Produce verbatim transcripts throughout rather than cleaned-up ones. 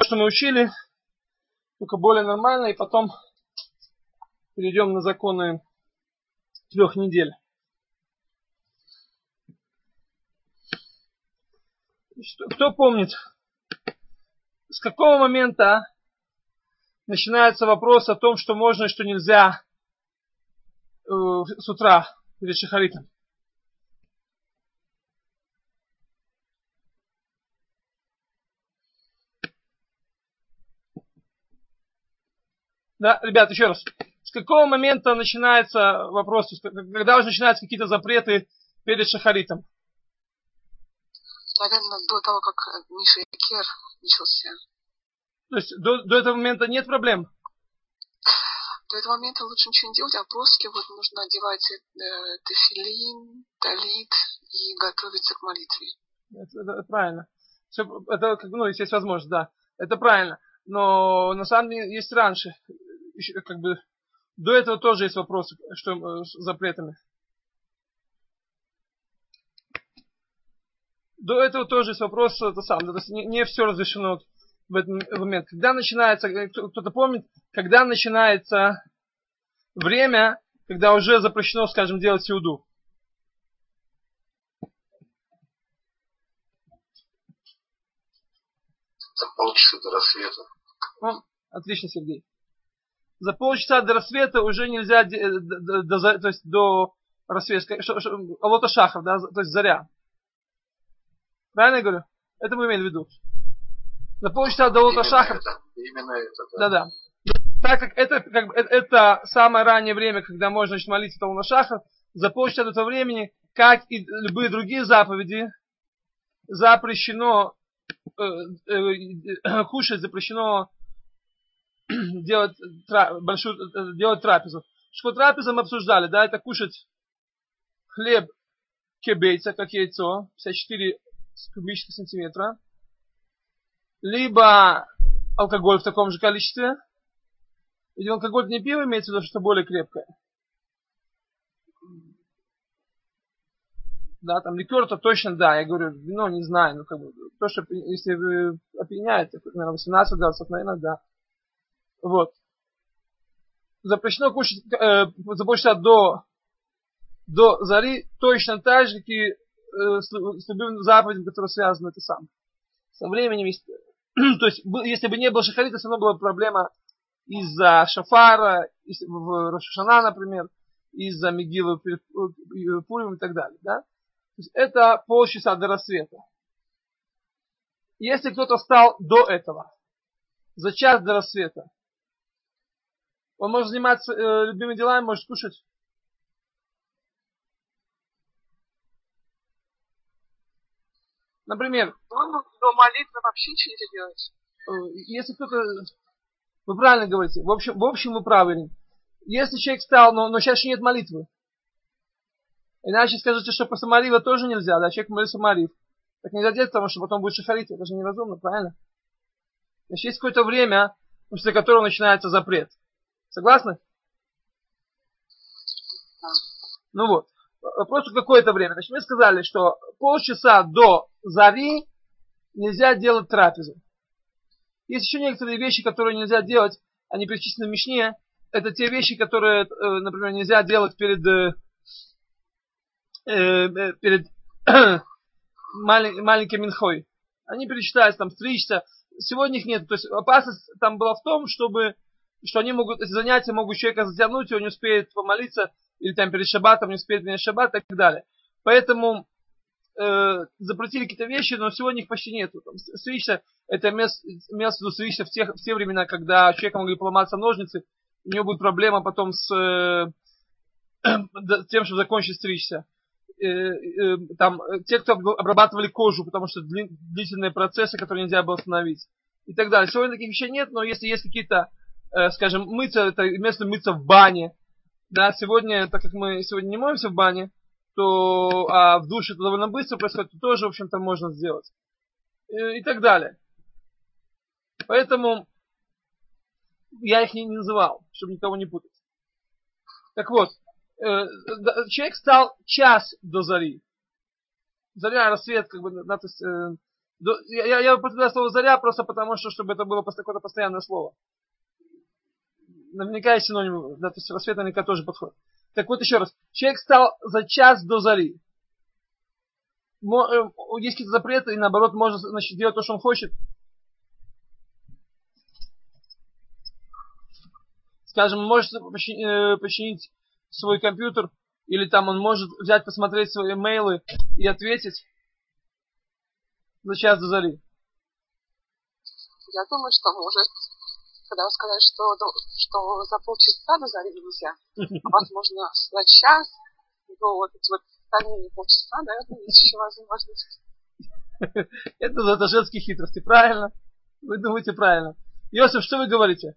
что мы учили, только более нормально, и потом перейдем на законы трех недель. Кто помнит, с какого момента начинается вопрос о том, что можно и что нельзя э, с утра перед шахаритом? Да, ребят, еще раз. С какого момента начинается вопрос, когда уже начинаются какие-то запреты перед шахаритом? Наверное, до того, как Миша Кер начался. То есть до, до этого момента нет проблем? До этого момента лучше ничего не делать, а после вот нужно одевать э, тефилин, талит и готовиться к молитве. Это, это, это правильно. Все, это, ну, если есть возможность, да. Это правильно. Но на самом деле есть раньше. Еще, как бы, до этого тоже есть вопросы, что с запретами. До этого тоже есть вопрос, это сам, то есть не, не все разрешено в этот момент. Когда начинается, кто-то помнит, когда начинается время, когда уже запрещено, скажем, делать сеуду? За полчаса до рассвета. О, отлично, Сергей. За полчаса до рассвета уже нельзя, до, до, до, то есть до рассвета, алота шахар, да, то есть заря. Правильно я говорю? Это мы имеем в виду. За полчаса до алота шахар. Именно это, да. Да-да. Так как это, как бы, это, это самое раннее время, когда можно, значит, молиться алота шахар, за полчаса до этого времени, как и любые другие заповеди, запрещено э, э, кушать, запрещено делать, тра, большую, делать трапезу. Что трапезу мы обсуждали, да, это кушать хлеб кебейца, как яйцо, пятьдесят четыре кубических сантиметра, либо алкоголь в таком же количестве. Ведь алкоголь не пиво, имеется в виду, что более крепкое. Да, там ликер-то точно, да, я говорю, вино не знаю, ну как бы, то, что, если вы опьяняете, наверное, восемнадцать градусов, наверное, да. Вот. Запрещено кушать э, за полчаса до, до зари точно так же, как и э, с, с любым заповедям, которые связаны это сам. Со временем, если, то есть, если бы не было шахарита, все равно была проблема из-за шафара, из, в Рош ха-Шана, например, из-за Мегилы Пурим и так далее. Да? То есть это полчаса до рассвета. Если кто-то встал до этого, за час до рассвета, он может заниматься э, любимыми делами, может кушать. Например, до молитвы вообще ничего нельзя делать. Э, если кто-то... Вы правильно говорите. В общем, в общем вы правы. Если человек встал, но, но сейчас еще нет молитвы. Иначе скажете, что после молитвы тоже нельзя, да, человек молится молитв. Так нельзя делать, потому что потом будет шахарит. Это же неразумно, правильно? Значит, есть какое-то время, после которого начинается запрет. Согласны? Ну вот. Просто какое-то время. Значит, мы сказали, что полчаса до зари нельзя делать трапезу. Есть еще некоторые вещи, которые нельзя делать, они перечислены в Мишне. Это те вещи, которые, например, нельзя делать перед, э, перед малень, маленьким минхой. Они перечитаются, там, стричься. Сегодня их нет. То есть опасность там была в том, чтобы, что они могут, эти занятия могут человека затянуть, и он не успеет помолиться, или там перед шаббатом не успеет принять шаббат и так далее. Поэтому э, запретили какие-то вещи, но сегодня их почти нету. Там, стричься, это место, место стричься в, тех, в те времена, когда у человека могли поломаться ножницы, у него будет проблема потом с э, тем, чтобы закончить стричься. Э, э, там, те, кто обрабатывали кожу, потому что дли, длительные процессы, которые нельзя было остановить. И так далее. Сегодня таких вещей нет, но если есть какие-то, э, скажем, мыться, это место мыться в бане. Да, сегодня, так как мы сегодня не моемся в бане, то а в душе это довольно быстро происходит, то тоже, в общем-то, можно сделать. И, и так далее. Поэтому я их не, не называл, чтобы никого не путать. Так вот, э, человек стал час до зари. Заря, рассвет, как бы, да, то есть, э, Я, я употребляю слово заря просто потому, что чтобы это было какое-то постоянное слово. Наверняка есть синоним, да, то есть рассвет наверняка тоже подходит. Так вот еще раз. Человек встал за час до зари. Есть какие-то запреты, и наоборот, может, значит, делать то, что он хочет. Скажем, он может починить свой компьютер, или там он может взять, посмотреть свои мейлы и ответить за час до зари. Я думаю, что может. Когда вы сказали, что, что за полчаса до зари нельзя, а возможно за час, то вот эти вот остальные полчаса, наверное, есть еще возможность. Это, это женские хитрости, правильно? Вы думаете правильно. Йосиф, что вы говорите?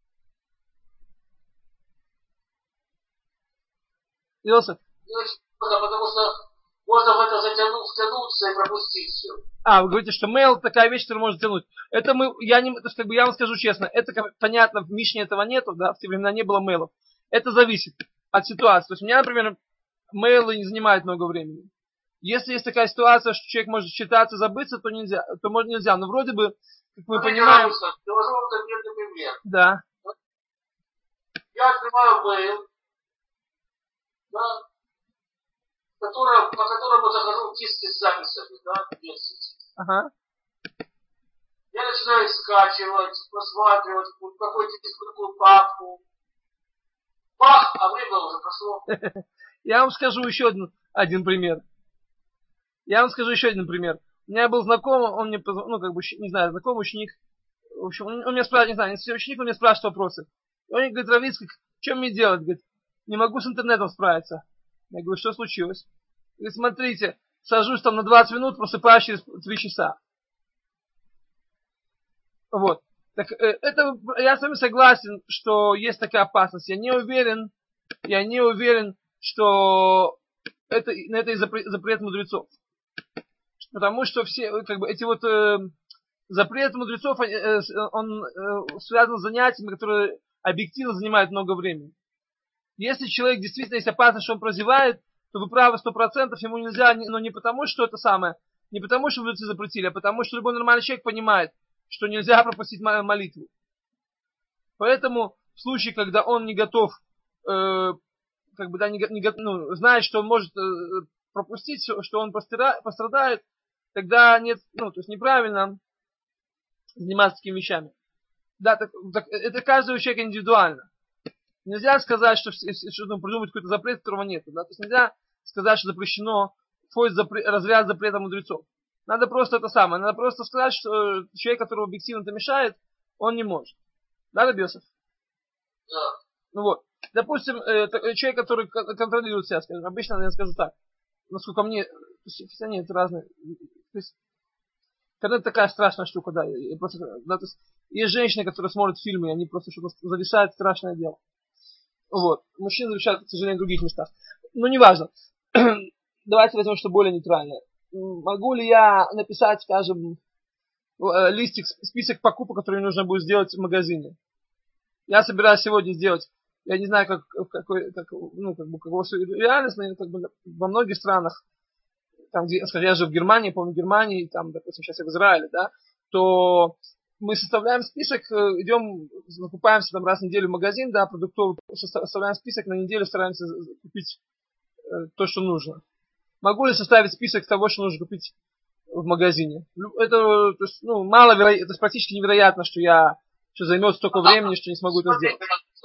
Йосиф? Потому что можно в это затянуть, втянуться и пропустить все. А, вы говорите, что мейл такая вещь, которую можно тянуть. Это мы, я не, то есть, как бы я вам скажу честно, это как, понятно, в Мишне этого нету, да, в те времена не было мейлов. Это зависит от ситуации. То есть у меня, например, мейлы не занимают много времени. Если есть такая ситуация, что человек может считаться, забыться, то нельзя, то может нельзя. Но вроде бы, как мы понимаем... Пример. Да. Я открываю мейл, да, Которое, по которому захожу в диски с записями, да, десять. Ага. Я начинаю скачивать, просматривать, какой диск, какую папку. Бах, а время уже прошло. Я вам скажу еще один, один пример. Я вам скажу еще один пример. У меня был знакомый, он мне, ну, как бы, не знаю, знакомый ученик. В общем, он, он меня спрашивает, не знаю, ученик, он мне спрашивает вопросы. И он мне говорит: Рав Ицхак, что мне делать? Говорит, не могу с интернетом справиться. Я говорю: что случилось? Говорит: смотрите, сажусь там на двадцать минут, просыпаюсь через три часа. Вот. Так, это, я с вами согласен, что есть такая опасность. Я не уверен, я не уверен, что это, это и запрет, запрет мудрецов. Потому что все, как бы, эти вот э, запреты мудрецов, э, он э, связан с занятиями, которые объективно занимают много времени. Если человек действительно есть опасность, что он прозевает, то вы правы сто процентов, ему нельзя, но не потому, что это самое, не потому, что мудрецы запретили, а потому, что любой нормальный человек понимает, что нельзя пропустить молитву. Поэтому в случае, когда он не готов, э, как бы, да, не, не, ну, знает, что он может э, пропустить, что он пострадает, тогда нет, ну, то есть неправильно заниматься такими вещами. Да, так, так, это каждого человека индивидуально. Нельзя сказать, что, что ну, придумать какой-то запрет, которого нет. Да? То есть нельзя сказать, что запрещено, входит запрет, разряд запрета мудрецов. Надо просто это самое. Надо просто сказать, что человек, которого объективно это мешает, он не может. Да, Рав Йосеф? Да. Ну вот. Допустим, э, человек, который контролирует себя, скажем, обычно я скажу так, насколько мне, все они это разные. То есть, интернет такая страшная штука, да. Просто, да, то есть, есть женщины, которые смотрят фильмы, и они просто что-то зависают, страшное дело. Вот. Мужчины зависают, к сожалению, в других местах. Но неважно. Давайте возьмем что более нейтральное. Могу ли я написать, скажем, листик, список покупок, которые нужно будет сделать в магазине? Я собираюсь сегодня сделать. Я не знаю, как, какой, как, ну, как бы, какова реальность, но как бы, во многих странах, там, где, скажем, я живу в Германии, помню, в Германии, там, допустим, сейчас я в Израиле, да, то мы составляем список, идем, закупаемся там раз в неделю в магазин, да, продуктовый, составляем список, на неделю стараемся купить э, то, что нужно. Могу ли составить список того, что нужно купить в магазине? Это, то есть, ну, маловероятно, это практически невероятно, что я, что займет столько времени, что не смогу это сделать.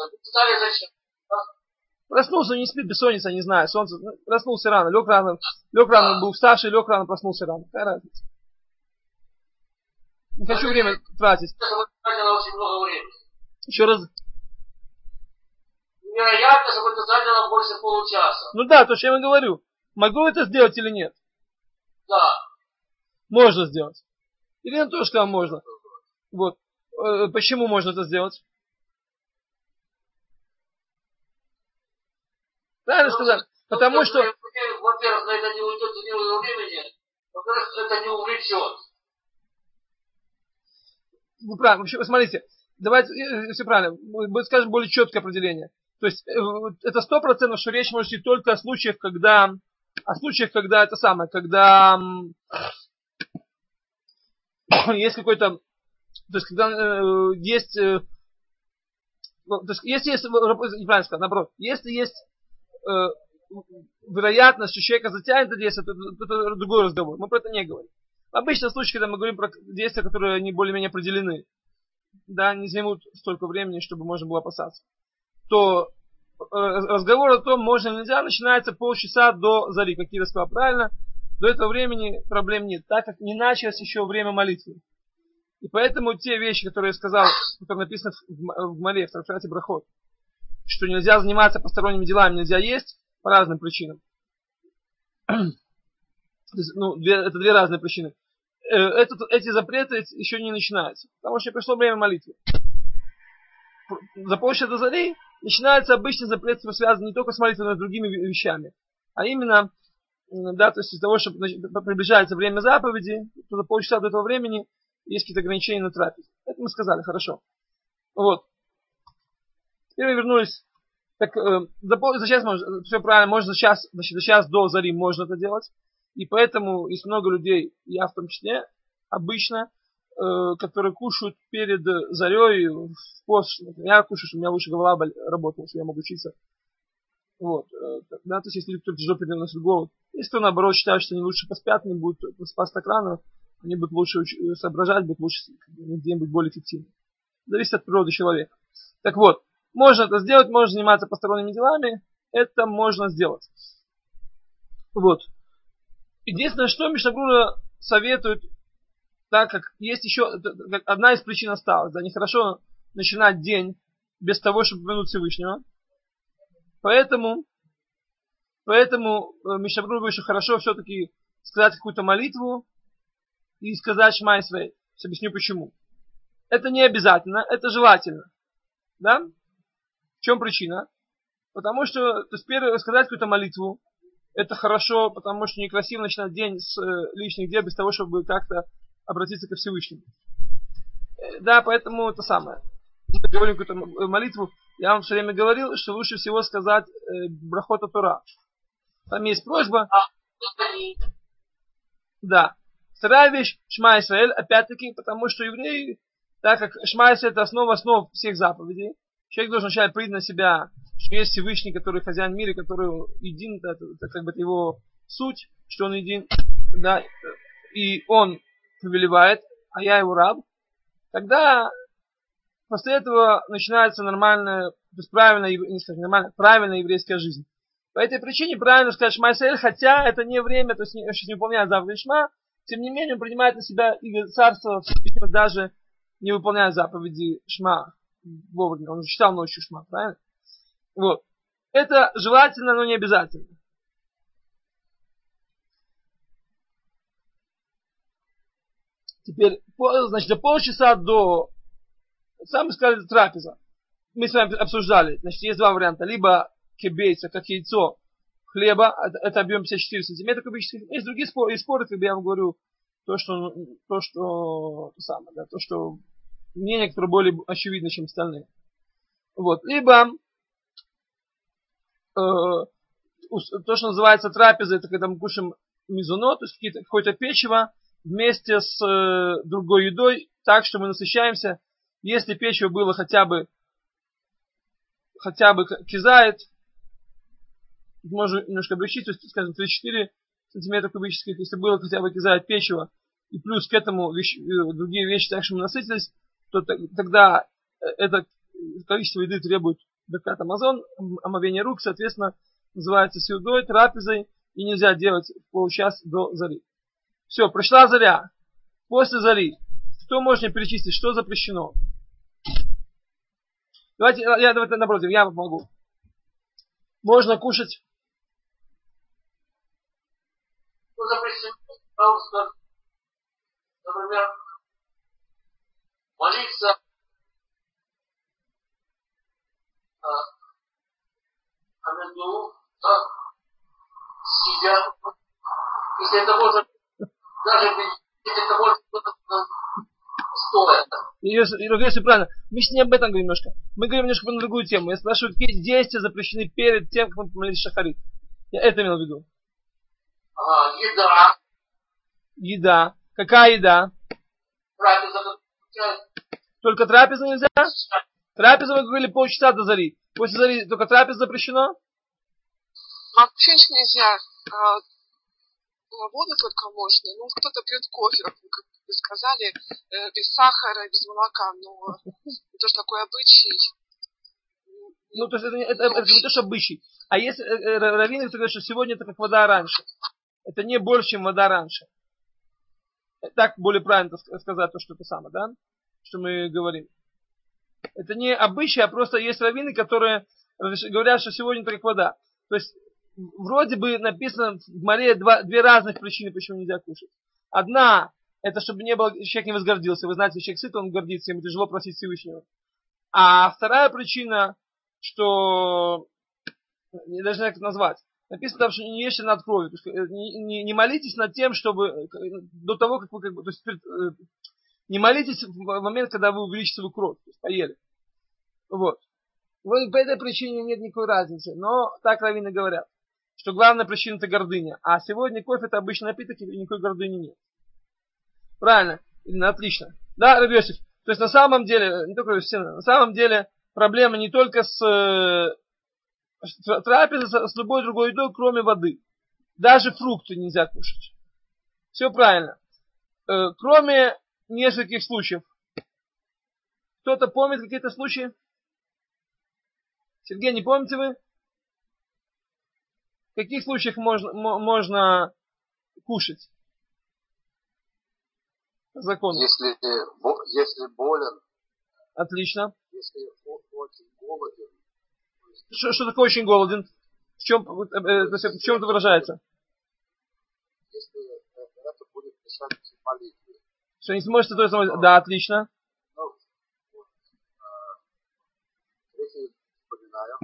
Проснулся, не спит, бессонница, не знаю, солнце, проснулся рано, лег рано, лег рано, был уставший, лег рано, проснулся рано. Какая разница? Не хочу время тратить. Очень много времени. Еще раз. Невероятно, чтобы это заняло больше получаса. Ну да, то, что я вам говорю. Могу это сделать или нет? Да. Можно сделать. Или я тоже сказал, можно. Вот. Почему можно это сделать? Правильно сказать? Потому что... Во-первых, на это не уйдет ни времени. Во-вторых, это не увлечет. Вы правильно. Смотрите, давайте, все правильно. Мы скажем более четкое определение. То есть, это сто процентов, что речь может идти только о случаях, когда... О случаях, когда это самое, когда... есть какой-то, то есть когда э, есть, э, то есть если есть, неправильно сказать, наоборот, если есть э, вероятность, что человека затянет это действие, то, то, то это другой разговор. Мы про это не говорим. Обычно в случае, когда мы говорим про действия, которые они более-менее определены, да, не займут столько времени, чтобы можно было опасаться, то э, разговор о том, можно или нельзя, начинается полчаса до зари, как Ира сказал правильно. До этого времени проблем нет, так как не началось еще время молитвы. И поэтому те вещи, которые я сказал, которые написаны в, в Мале, в трактате Брахот, что нельзя заниматься посторонними делами, нельзя есть, по разным причинам. Есть, ну, две, это две разные причины. Это, эти запреты еще не начинаются, потому что пришло время молитвы. За полчаса до зари начинается обычный запрет, связанный не только с молитвой, но и с другими вещами. А именно, да, то есть из-за того, что приближается время заповеди, то за полчаса до этого времени есть какие-то ограничения на трапезе. Это мы сказали, хорошо. Вот. Теперь мы вернулись. Так, э, за, за час можно, все правильно, можно за час, значит, за час до зари можно это делать. И поэтому есть много людей, я в том числе, обычно, э, которые кушают перед зарей в пост. Я кушаю, что у меня выше голова работает, что я могу учиться. Вот. Э, да, то есть, если кто-то тяжело переносит голову. Если кто, наоборот, считает, что они лучше поспят, они будут спать так рано, они будут лучше уч- соображать, будут лучше где-нибудь более эффективны. Зависит от природы человека. Так вот. Можно это сделать, можно заниматься посторонними делами. Это можно сделать. Вот. Единственное, что Мишна Брура советует, так как есть еще одна из причин осталась. Да, нехорошо начинать день без того, чтобы упомянуть Всевышнего. Поэтому, поэтому Мишна Брура говорит, что хорошо все-таки сказать какую-то молитву и сказать Шма Исраэль. Объясню почему. Это не обязательно, это желательно. Да? В чем причина? Потому что, то есть, первое, сказать какую-то молитву, это хорошо, потому что некрасиво начинать день с э, лишних дел без того, чтобы как-то обратиться ко Всевышнему. Э, да, поэтому это самое. Мы говорим какую-то молитву. Я вам все время говорил, что лучше всего сказать э, брахот ха-Тора. Там есть просьба. Да. Вторая вещь, Шма Исраэль, опять-таки, потому что евреи, так как Шма Исраэль это основа основ всех заповедей, человек должен вначале принять на себя, что есть Всевышний, который хозяин мира, который един, это, это как бы это его суть, что он един, да, и он повелевает, а я его раб. Тогда после этого начинается нормальная, то есть правильная, не сказать, нормальная, правильная еврейская жизнь. По этой причине правильно сказать Шма Исраэль, хотя это не время, то есть не, не выполняет заповедь Шма, тем не менее он принимает на себя и царство даже не выполняя заповеди Шма вовремя. Он же читал ночью Шма, правильно? Вот. Это желательно, но не обязательно. Теперь, значит, за полчаса до, сами сказали, трапеза. Мы с вами обсуждали, значит, есть два варианта. Либо кебейца, как яйцо, хлеба, это объем пятьдесят четыре сантиметра кубических. Есть другие споры, и споры, как бы я вам говорю, то, что, то, что, то самое, да, то, что мнение, которое более очевидно, чем остальные. Вот. Либо э, то, что называется трапеза, это когда мы кушаем мизуно, то есть какое-то печево вместе с э, другой едой, так что мы насыщаемся. Если печево было хотя бы хотя бы кизает, можно немножко облегчить, то есть, скажем, тридцать четыре сантиметра кубических, если было хотя бы кизает печево, и плюс к этому вещи, другие вещи, так что мы насытились, то тогда это количество еды требует бекат амазон, омовение рук, соответственно, называется сеудой, трапезой, и нельзя делать полчаса до зари. Все, прошла заря. После зари, что можно перечислить, что запрещено? Давайте, я давайте напротив, я помогу. Можно кушать. Ну, запрещено, пожалуйста, например, молиться а, а между а, сидя, если это можно, даже если это можно стоя. Если правильно, мы с ней об этом говорим немножко. Мы говорим немножко на другую тему. Я спрашиваю, какие действия запрещены перед тем, как мы помолились шахарит. Я это имел в виду. Ага, еда. Еда. Какая еда? Только трапезу нельзя? Трапезу, вы говорили, полчаса до зари. После зари только трапеза запрещено? Вообще нельзя. А, воду только можно. Ну, кто-то пьет кофе, как вы сказали, без сахара, без молока. Но это же такой обычай. Ну, то есть это, это, это, это не то, что обычай. А если раввины, кто говорит, что сегодня это как вода раньше. Это не больше, чем вода раньше. Так более правильно сказать то, что это самое, да? Что мы говорим. Это не обычай, а просто есть раввины, которые говорят, что сегодня это как вода. То есть вроде бы написано в море два, две разных причины, почему нельзя кушать. Одна, это чтобы не было, человек не возгордился. Вы знаете, человек сыт, он гордится, ему тяжело просить Всевышнего. А вторая причина, что, я даже не знаю, как назвать. Написано там, что не ешьте над кровью. То есть, не, не, не молитесь над тем, чтобы до того, как вы, как бы, то есть, не молитесь в момент, когда вы увеличите свою кровь, то есть поели. Вот. Вот по этой причине нет никакой разницы. Но так раввины говорят, что главная причина это гордыня. А сегодня кофе это обычный напиток, и никакой гордыни нет. Правильно? Отлично. Да, Рав Йосиф. То есть на самом деле, не только все, на самом деле проблема не только с трапезой, с любой другой едой, кроме воды. Даже фрукты нельзя кушать. Все правильно. Кроме нескольких случаев. Кто-то помнит какие-то случаи? Сергей, не помните вы? В каких случаях можно, можно кушать? Закон. Если, если болен. Отлично. Если очень голоден. Что, что такое очень голоден? В чем, э, в чем это выражается? Если это будет мешать молитве. Что не сможете то есть, да, отлично. Ну, третий вспоминаю.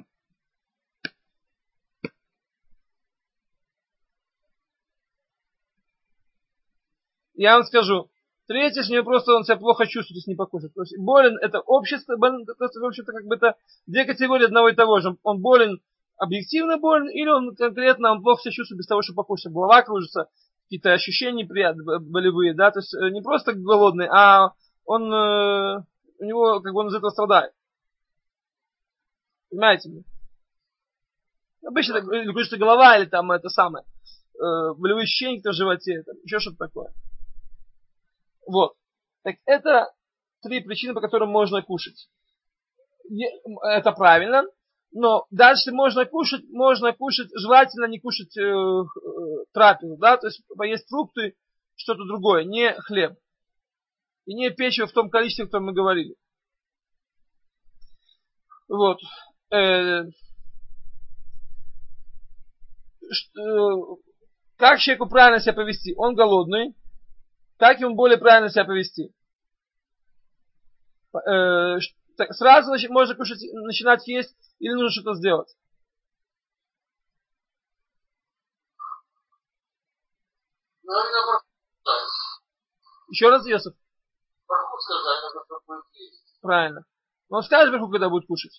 Я вам скажу. Третий, с него просто он себя плохо чувствует, если не покушает. То есть болен это общество, болен, это, в общем-то, как бы это две категории одного и того же. Он болен, объективно болен, или он конкретно, он плохо себя чувствует без того, чтобы покушать. Голова кружится, какие-то ощущения неприятные, болевые, да, то есть не просто голодный, а он, у него, как бы он из этого страдает. Понимаете? Обычно так, или кружится голова, или там это самое, болевые ощущения в животе, там, еще что-то такое. Вот. Так это три причины, по которым можно кушать. Это правильно. Но дальше можно кушать, можно кушать, желательно не кушать э, э, трапезу, да, то есть поесть фрукты, что-то другое, не хлеб. И не печиво в том количестве, о котором мы говорили. Вот. Э, что, как человеку правильно себя повести? Он голодный. Как ему более правильно себя повести? Э, так, сразу можно кушать, начинать есть, или нужно что-то сделать? Еще раз, Йосиф? Правильно. Но он скажет вверху, когда будет кушать.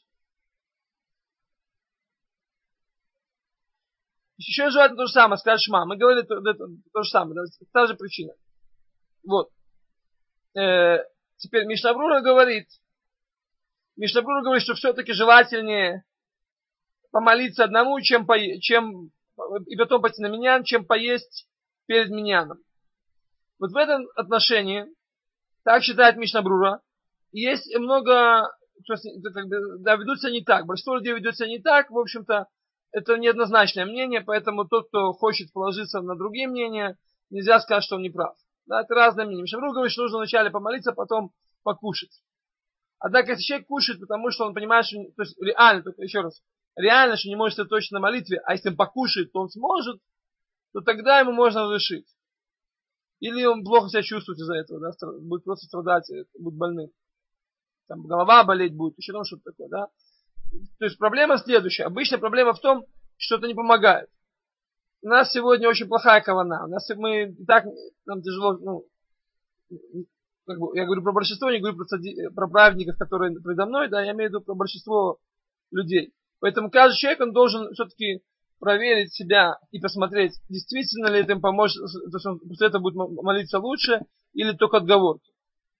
Еще желательно то же самое, скажешь шма. Мы говорили то, то, то же самое, да, та же причина. Вот. Э, теперь Мишна Брура говорит, Мишна Брура говорит, что все-таки желательнее помолиться одному, чем, по, чем и потом пойти на миньян, чем поесть перед миньяном. Вот в этом отношении, так считает Мишна Брура, есть много, то есть, как бы, да, ведут себя не так. Большинство людей ведут себя не так, в общем-то, это неоднозначное мнение, поэтому тот, кто хочет положиться на другие мнения, нельзя сказать, что он не прав. Да, это разное мнение. Мишна Брура говорит, что нужно вначале помолиться, потом покушать. Однако, если человек кушает, потому что он понимает, что, то есть реально, только еще раз, реально, что не может сосредоточиться на молитве, а если он покушает, то он сможет, то тогда ему можно разрешить. Или он плохо себя чувствует из-за этого, да, будет просто страдать, будет больным. Там голова болеть будет, еще там что-то такое, да. То есть проблема следующая. Обычно проблема в том, что это не помогает. У нас сегодня очень плохая кавана. У нас мы и так, нам тяжело, ну, как бы, я говорю про большинство, не говорю про, цади, про праведников, которые предо мной, да, я имею в виду про большинство людей. Поэтому каждый человек, он должен все-таки проверить себя и посмотреть, действительно ли это им поможет, то есть он после этого будет молиться лучше, или только отговорки.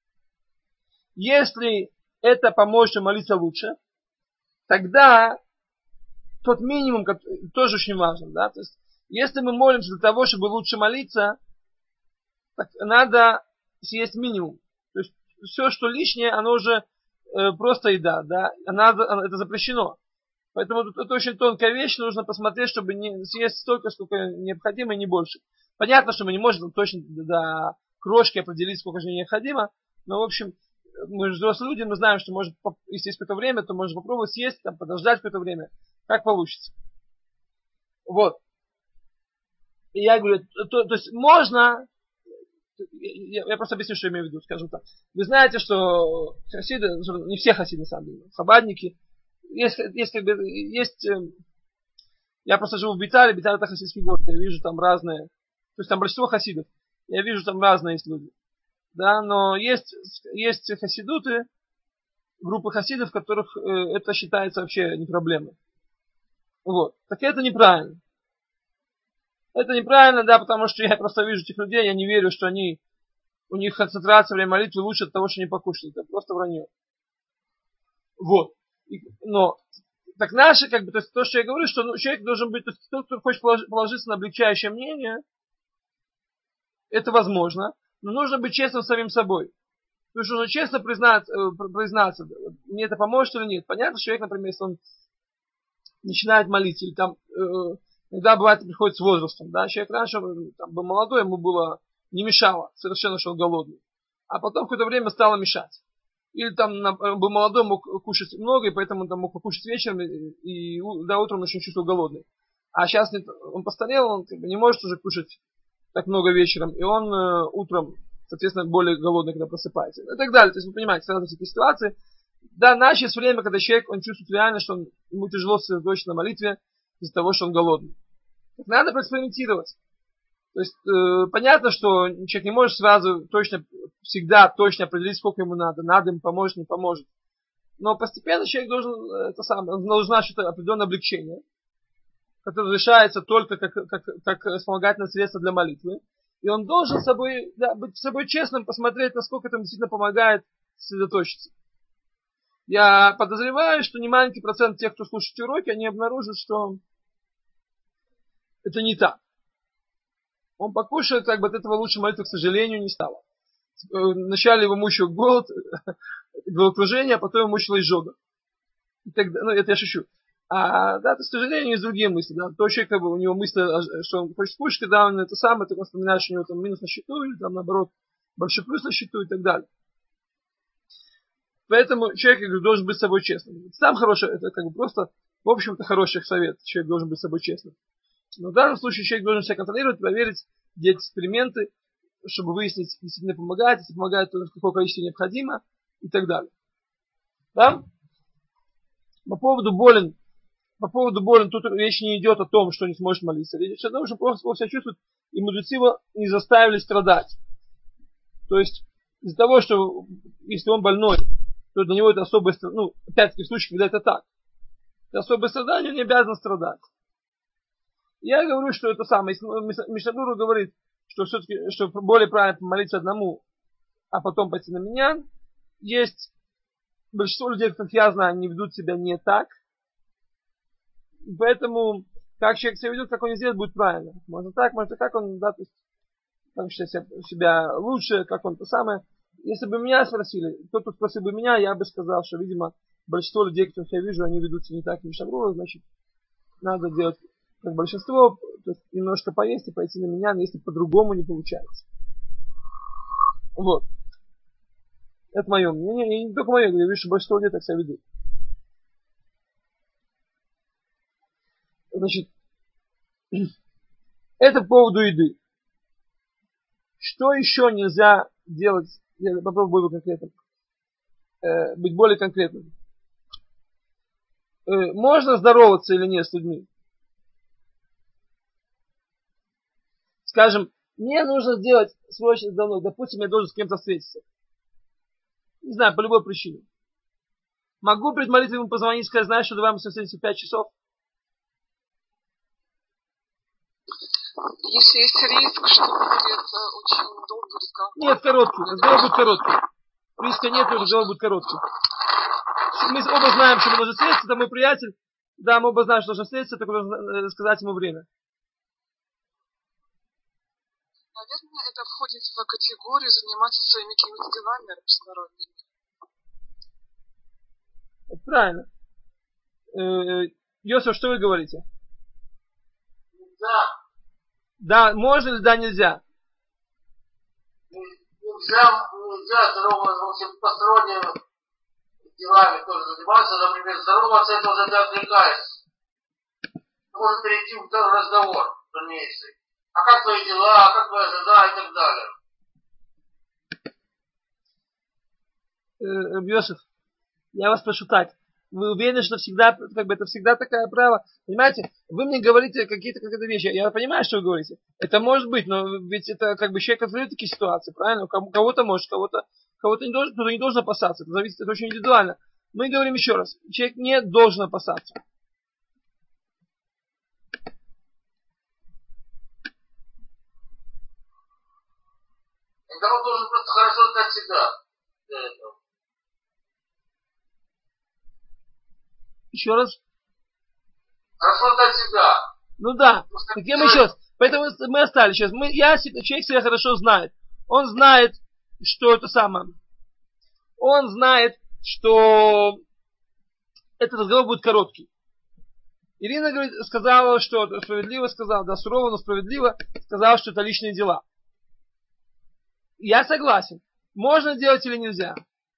Если это поможет молиться лучше, тогда тот минимум, тоже очень важен, да, то есть, если мы молимся для того, чтобы лучше молиться, так надо съесть минимум. То есть, все, что лишнее, оно уже э, просто еда, да, надо, это запрещено. Поэтому это очень тонкая вещь, нужно посмотреть, чтобы не съесть столько, сколько необходимо, и не больше. Понятно, что мы не можем точно до крошки определить, сколько же необходимо, но, в общем, мы же взрослые люди, мы знаем, что может, если есть какое-то время, то можно попробовать съесть, там, подождать какое-то время, как получится. Вот. И я говорю, то, то есть можно, я, я просто объясню, что я имею в виду, скажем так. Вы знаете, что хасиды, не все хасиды, на самом деле, хабадники, есть, есть, как бы, есть, я просто живу в Бейтале, Бейталь это хасидский город, я вижу там разные, то есть там большинство хасидов, я вижу там разные есть люди. Да, но есть, есть хасидуты, группы хасидов, в которых э, это считается вообще не проблемой. Вот. Так это неправильно. Это неправильно, да, потому что я просто вижу этих людей, я не верю, что они, у них концентрация во время молитвы лучше от того, что они покушают. Это просто вранье. Вот. И, но, так наши, как бы, то есть то, что я говорю, что ну, человек должен быть, то есть тот, кто хочет положиться на облегчающее мнение, это возможно. Но нужно быть честным с самим собой. То есть нужно честно признать, признаться, мне это поможет или нет. Понятно, что человек, например, если он начинает молиться, или там, э, иногда бывает, приходит с возрастом, да, человек раньше там, был молодой, ему было не мешало совершенно, что он голодный. А потом в какое-то время стало мешать. Или там был молодой, мог кушать много, и поэтому он там мог покушать вечером, и, и до утра он очень чувствовал голодный. А сейчас он постарел, он как бы не может уже кушать так много вечером, и он э, утром, соответственно, более голодный, когда просыпается. И так далее. То есть вы понимаете, сразу такие ситуации. Да, наше есть время, когда человек, он чувствует реально, что он, ему тяжело сосредоточиться на молитве из-за того, что он голодный. Так надо проэкспериментировать. То есть э, понятно, что человек не может сразу точно, всегда точно определить, сколько ему надо. Надо ему поможет, не поможет. Но постепенно человек должен, это самое, должен что-то определенное облегчение, которое решается только как, как, как вспомогательное средство для молитвы. И он должен с собой, да, быть с собой честным, посмотреть, насколько это действительно помогает сосредоточиться. Я подозреваю, что немаленький процент тех, кто слушает уроки, они обнаружат, что это не так. Он покушает, как бы от этого лучше молитвы, к сожалению, не стало. Вначале его мучил голод, головокружение, а потом его мучила изжога. И тогда, ну, это я шучу. А, да, то, к сожалению, есть другие мысли. Да. То человек, как бы, у него мысли, что он хочет кушать, когда он это самое, так он вспоминает, что у него там минус на счету, или там, наоборот, большой плюс на счету и так далее. Поэтому человек, я говорю, должен быть с собой честным. Сам хороший, это как бы просто, в общем-то, хороший совет. Человек должен быть с собой честным. Но в данном случае человек должен себя контролировать, проверить, делать эксперименты, чтобы выяснить, действительно помогает, если помогает, то какое количество необходимо и так далее. Да? По поводу болен, по поводу болен, тут речь не идет о том, что не сможет молиться. Речь идет о том, что просто плохо себя чувствует, и мудрецы его не заставили страдать. То есть, из-за того, что если он больной, то для него это особое страдание, ну, опять-таки в случае, когда это так. Это особое страдание, он не обязан страдать. Я говорю, что это самое, Мишнабура говорит, что все-таки, что более правильно молиться одному, а потом пойти на меня. Есть большинство людей, как я знаю, они ведут себя не так. Поэтому, как человек себя ведет, как он сделает, будет правильно. Можно так, можно как он, да, то есть, как считает себя лучше, как он то самое. Если бы меня спросили, кто-то спросил бы меня, я бы сказал, что, видимо, большинство людей, которых я вижу, они ведутся не так, как Мишнабура, значит, надо делать как большинство, то есть немножко поесть и пойти на меня, но если по-другому не получается. Вот. Это мое мнение. И не только мое, я вижу, что большинство людей так себя ведут. Значит, это по поводу еды. Что еще нельзя делать? Я попробую быть конкретным. Э, быть более конкретным. Э, можно здороваться или нет с людьми? Скажем, мне нужно сделать срочно давно, допустим, я должен с кем-то встретиться. Не знаю, по любой причине. Могу перед молитвой ему позвонить и сказать, знаешь, что давай мы встретимся в пять часов? Если есть риск, что будет очень долгий разговор. Нет, короткий. Разговор будет короткий. риска нет, и разговор будет короткий. Мы оба знаем, что мы должны встретиться, это мой приятель. Да, мы оба знаем, что должны встретиться, только нужно сказать ему время. Наверное, это входит в категорию заниматься своими какими-то делами международными. Это правильно. Йосиф, что вы говорите? Да. Да, можно или да, нельзя? Нельзя, нельзя здороваться посторонними делами тоже заниматься. Например, здороваться это уже ты отвлекаешься. Можно перейти в разговор дальнейший. А как твои дела, а как твоя жена и так далее. Йосиф, я вас прошу так. Вы уверены, что всегда, как бы это всегда такая право? Понимаете, вы мне говорите какие-то какие-то вещи. Я понимаю, что вы говорите. Это может быть, но ведь это как бы человек контролирует такие ситуации, правильно? Кого-то может, кого-то, кого-то не должен, кто-то не должен опасаться. Это зависит, это очень индивидуально. Мы говорим еще раз. Человек не должен опасаться. Тогда он должен просто хорошо знать себя для этого. Еще раз. Хорошо знать себя. Ну да. Так я мы еще раз. Поэтому мы остались сейчас. Мы, я, человек себя хорошо знает. Он знает, что это самое. Он знает, что этот разговор будет короткий. Ирина говорит, сказала, что справедливо сказала, да, сурово, но справедливо сказала, что это личные дела. Я согласен. Можно делать или нельзя?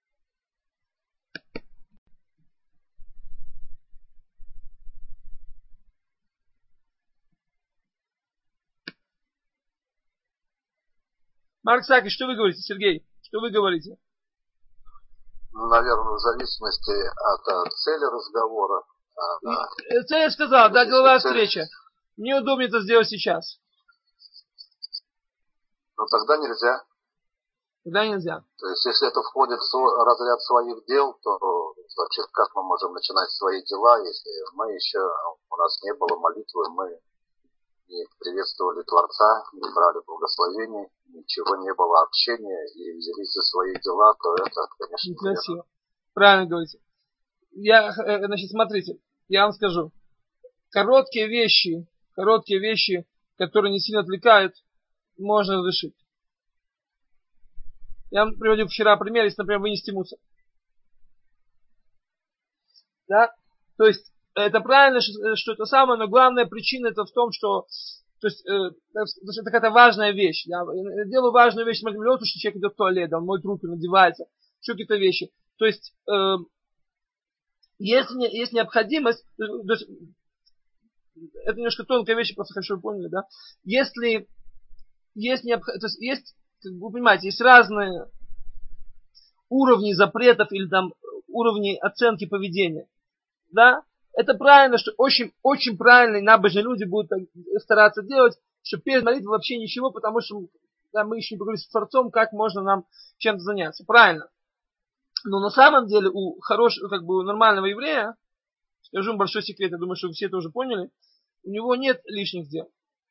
Марк Сакиш, что вы говорите, Сергей? Что вы говорите? Ну, наверное, в зависимости от цели разговора. Да. Цель я сказал, да, деловая встреча. Мне удобнее это сделать сейчас. Но тогда нельзя. Тогда нельзя. То есть, если это входит в разряд своих дел, то, значит, как мы можем начинать свои дела, если мы еще, у нас не было молитвы, мы не приветствовали Творца, не брали благословений, ничего не было общения, и взялись за свои дела, то это, конечно, некрасиво. Правильно говорите. Я, значит, смотрите, я вам скажу. Короткие вещи, короткие вещи, которые не сильно отвлекают, можно разрешить. Я вам приводил вчера пример, если, например, вынести мусор. Да? То есть, это правильно, что, что это самое, но главная причина это в том, что то есть, э, это какая-то важная вещь. Я, я делаю важную вещь, например, потому что человек идет в туалет, он моет руки, надевается, еще какие-то вещи. То есть, э, если не, есть необходимость, то есть, это немножко тонкая вещь, просто хочу, вы поняли, да? Если есть необходимость, то есть, есть, как вы понимаете, есть разные уровни запретов или там уровни оценки поведения, да? Это правильно, что очень, очень правильные набожные люди будут стараться делать, что перед молитвой вообще ничего, потому что да, мы еще не поговорили с Творцом, как можно нам чем-то заняться. Правильно. Но на самом деле у хорошего, как бы у нормального еврея, скажу вам большой секрет, я думаю, что вы все это уже поняли, у него нет лишних дел.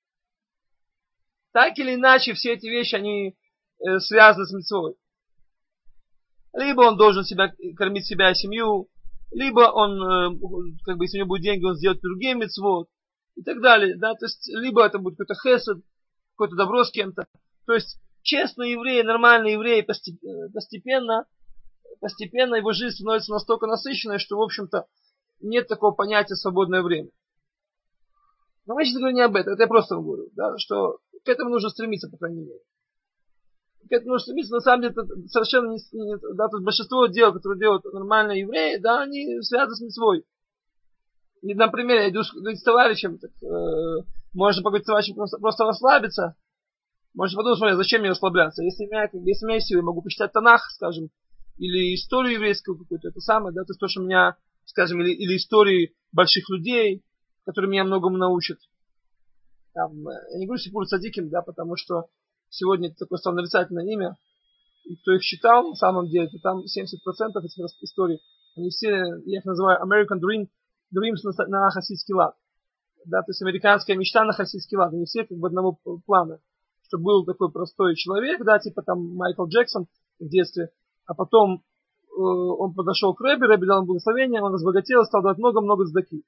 Так или иначе, все эти вещи, они э, связаны с мицвой. Либо он должен себя, кормить себя и семью, либо он, как бы, если у него будут деньги, он сделает другие мицвот и так далее, да, то есть, либо это будет какой-то хесед, какое-то добро с кем-то. То есть, честный еврей, нормальный еврей постепенно, постепенно его жизнь становится настолько насыщенной, что, в общем-то, нет такого понятия свободное время. Но мы сейчас говорим не об этом, это я просто вам говорю, да, что к этому нужно стремиться, по крайней мере. К этому нужно стремиться, на самом деле, это совершенно не, не да, то есть большинство дел, которые делают нормальные евреи, да, они связаны с мицвой. И, например, я иду с товарищем, так, э, можно поговорить с товарищем, просто, просто расслабиться, можно подумать, смотри, зачем мне расслабляться, если у меня, если у меня есть силы, я могу почитать Танах, скажем, или историю еврейскую какую-то, это самое, да, то есть то, что меня, скажем, или, или истории больших людей, которые меня многому научат. Там, я не говорю Сипур Цадиким, да, потому что сегодня это такое самое нарицательное имя. И кто их читал, на самом деле, то там семьдесят процентов этих историй, они все, я их называю American Dream, Dreams на, на хасидский лад. Да, то есть американская мечта на хасидский лад. Они все как бы одного плана. Что был такой простой человек, да, типа там Майкл Джексон в детстве, а потом э, он подошел к Ребе, Ребе дал ему благословение, он разбогател, стал давать много-много цдаки.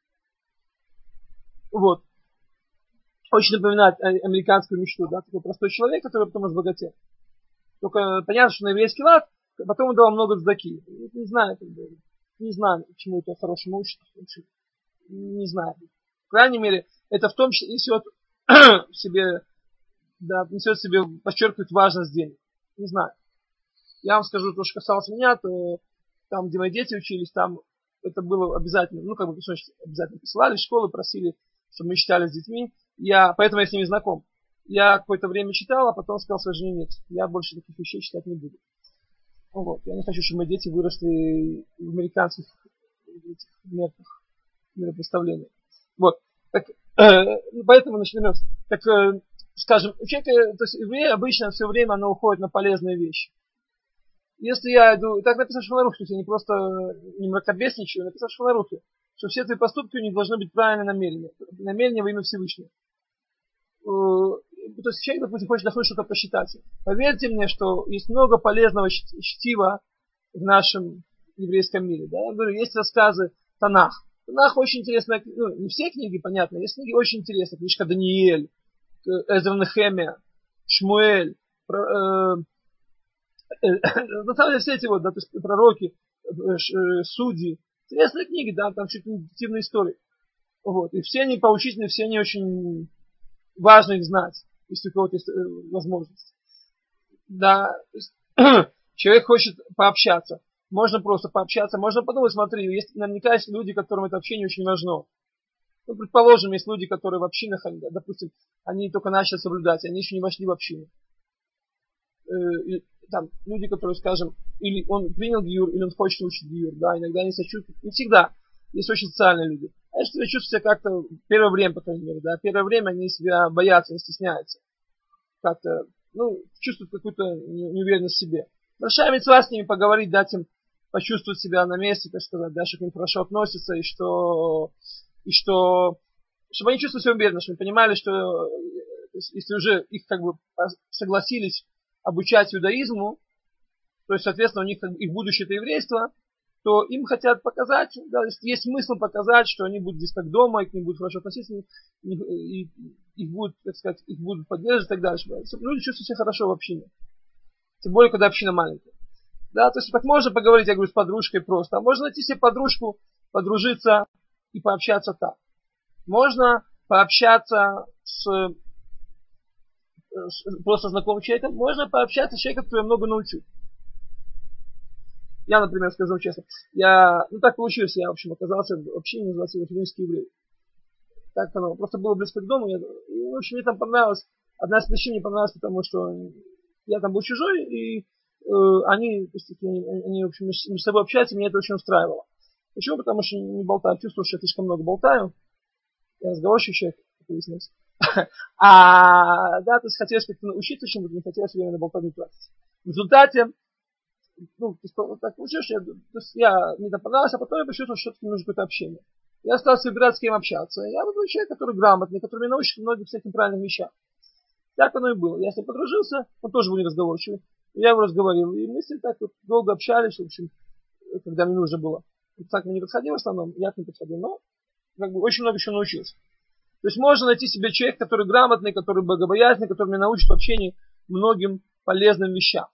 Вот. Очень напоминает американскую мечту, да, такой простой человек, который потом разбогател. Только понятно, что на еврейский лад, потом он дал много цдаки. Не знаю, как бы, не знаю, чему это хорошему учит. Не знаю. По крайней мере, это в том числе несет в себе, да, несет в себе, подчеркивает важность денег. Не знаю. Я вам скажу, то, что касалось меня, то там, где мои дети учились, там это было обязательно, ну, как бы, обязательно посылали в школы, просили, чтобы мы читали с детьми. Я, поэтому я с ними знаком. Я какое-то время читал, а потом сказал своей жене, нет, я больше таких вещей читать не буду. Вот. Я не хочу, чтобы мои дети выросли в американских мерках, миропредставлениях. Вот. Так, э, поэтому начнем. Так, э, скажем, у человека, то есть еврей обычно все время оно уходит на полезные вещи. Если я иду, так написано в Шулхан-Арухе, я не просто не мракобесничаю, написано в Шулхан-Арухе, что все твои поступки у них должны быть правильные намерения. Намерения во имя Всевышнего. То есть человек, допустим, хочет вдохнуть что-то посчитать. Поверьте мне, что есть много полезного чтива в нашем еврейском мире. Да? Я говорю, есть рассказы Танах. Танах очень интересная, ну, не все книги, понятно, есть книги очень интересные. Книжка Даниэль, Эзра Нехемия, Шмуэль, про, э, э, на самом деле все эти вот, да, то есть пророки, э, судьи. Интересные книги, да, там чуть не детективные истории. Вот. И все они поучительные, все они очень важно их знать, если у кого-то есть возможность. Да, человек хочет пообщаться. Можно просто пообщаться, можно подумать, смотри, есть наверняка есть люди, которым это общение очень важно. Ну, предположим, есть люди, которые в общинах, допустим, они только начали соблюдать, они еще не вошли в общину. И, там, люди, которые, скажем, или он принял гиюр, или он хочет учить гиюр, да, иногда они сочувствуют, не всегда, есть очень социальные люди. А если вы чувствуете как-то, первое время, по крайней мере, да, первое время они себя боятся, не стесняются. Как-то, ну, чувствуют какую-то неуверенность в себе. Большая мицва с ними поговорить, дать им почувствовать себя на месте, так сказать, да, что к ним хорошо относятся, и что, и что, чтобы они чувствовали себя уверенно, чтобы они понимали, что если уже их как бы согласились обучать иудаизму, то есть, соответственно, у них их будущее это еврейство, то им хотят показать, да, есть смысл показать, что они будут здесь как дома, и к ним будут хорошо относиться, и, и, и их будут, так сказать, их будут поддерживать и так далее. Чтобы люди чувствуют себя хорошо в общине. Тем более, когда община маленькая. Да, то есть так можно поговорить, я говорю, с подружкой просто. А можно найти себе подружку, подружиться и пообщаться так. Можно пообщаться с, с просто знакомым человеком. Можно пообщаться с человеком, который много научил. Я, например, скажу честно, я, ну так получилось, я, в общем, оказался в общине, называется Иерусалимский еврей. Так оно, просто было близко к дому, я, и, в общем, мне там понравилось, одна из причин мне понравилась, потому что я там был чужой, и э, они, то есть, они, они, в общем, между собой общаются, меня это очень устраивало. Почему? Потому что не болтаю, чувствую, что я слишком много болтаю, я разговорчивый человек, как выяснилось. А, да, то есть хотелось как-то учиться чему-то, не хотелось время на болтовню тратить. В результате, ну, то есть, вот так получилось, что я, то есть я, мне это понравилось, а потом я почувствовал, что все-таки нужно какое-то общение. Я стал выбирать, с кем общаться. Я буду человек, который грамотный, который меня научит многим всяким правильным вещам. Так оно и было. Я с ним подружился, он тоже был неразговорчивый. Я его разговорил. И мы с ним так вот долго общались, в общем, когда мне нужно было. Так мне не подходил в основном, я к нему подходил, но как бы, очень много еще научился. То есть можно найти себе человека, который грамотный, который богобоязненный, который меня научит в общении многим полезным вещам.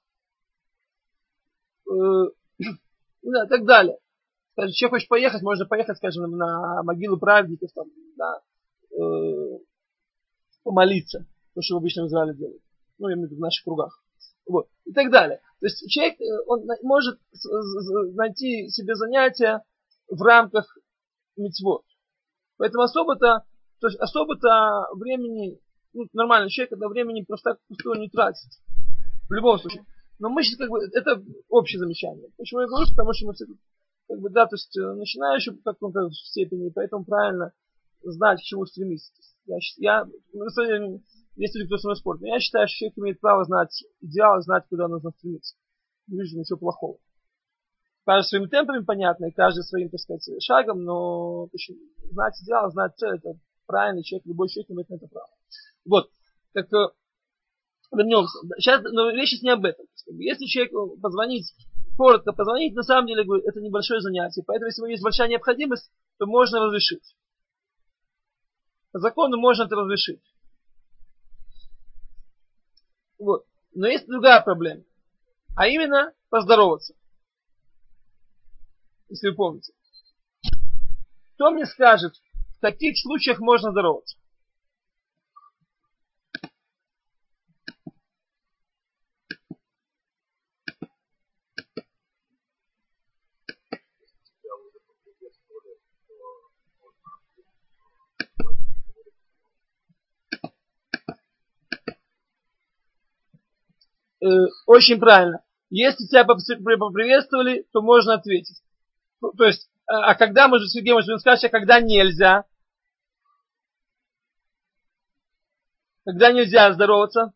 И так далее. Скажем, человек хочет поехать, можно поехать, скажем, на могилу праведников, там, да, э, помолиться, то, что обычно в Израиле делают. Ну, я имею в виду в наших кругах. Вот. И так далее. То есть человек, он может найти себе занятия в рамках мицвот. Поэтому особо-то, то есть особо-то времени, ну, нормальный человек, когда времени просто так пустого не тратит. В любом случае. Но мы сейчас как бы, это общее замечание. Почему я говорю? Потому что мы все тут, как бы, да, то есть начинающие в каком-то степени, поэтому правильно знать, к чему стремиться. Я, я, ну, есть люди, кто со мной спорт, но я считаю, что человек имеет право знать идеал, знать, куда нужно стремиться. Не вижу ничего плохого. Каждый своими темпами, понятно, и каждый своим, так сказать, шагом, но общем, знать идеал, знать цель, это правильный человек, любой человек имеет на это право. Вот, так вернемся. Сейчас, но речь не об этом. Если человеку позвонить коротко позвонить, на самом деле, говорю, это небольшое занятие. Поэтому, если есть большая необходимость, то можно разрешить. По закону можно это разрешить. Вот. Но есть другая проблема. А именно, поздороваться. Если вы помните. Кто мне скажет, в каких случаях можно здороваться? Очень правильно. Если тебя поприветствовали, то можно ответить. То есть, а когда, может, Сергей, может, вы скажете, а когда нельзя? Когда нельзя здороваться?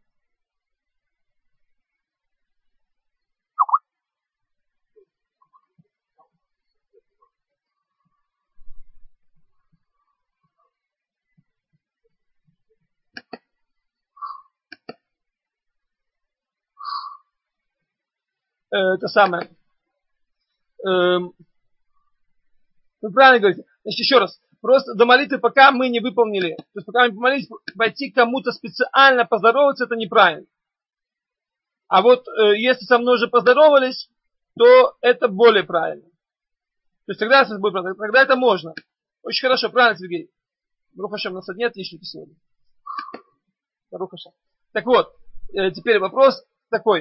Это самое. Эм, вы правильно говорите. Значит, еще раз. Просто до молитвы, пока мы не выполнили, то есть пока мы помолились, пойти кому-то специально поздороваться, это неправильно. А вот э, если со мной уже поздоровались, то это более правильно. То есть тогда, тогда это можно. Очень хорошо, правильно, Сергей. Барух Ашем, у нас одни отличники сегодня. Барух Ашем. Так вот, э, теперь вопрос такой.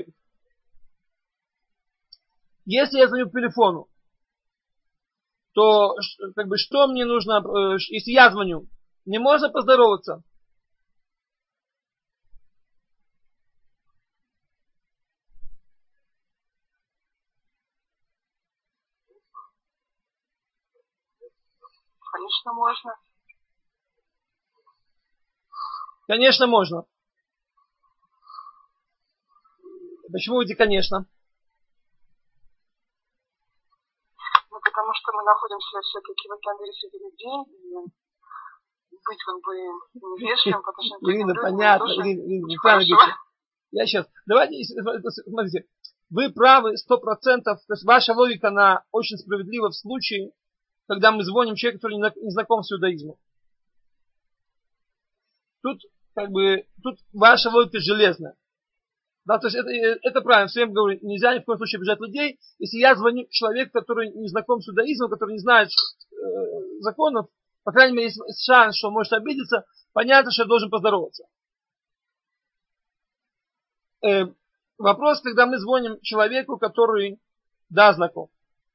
Если я звоню по телефону, то как бы что мне нужно, э, если я звоню, мне можно поздороваться? Конечно, можно. Конечно, можно. Почему это конечно? Ну, потому что мы находимся все-таки в этом мире среди людей, и быть как бы невежливым, потому что... Ирина, понятно, Ирина, Ирина, неправильно говорите. Я сейчас, давайте, смотрите, вы правы сто процентов, то есть ваша логика, она очень справедлива в случае, когда мы звоним человеку, который не знаком с иудаизмом. Тут, как бы, тут ваша логика железная. Да, то есть это, это правильно, все время говорю, нельзя ни в коем случае обижать людей. Если я звоню человеку, который не знаком с иудаизмом, который не знает э, законов, по крайней мере, есть шанс, что он может обидеться, понятно, что я должен поздороваться. Э, вопрос, когда мы звоним человеку, который, да, знаком.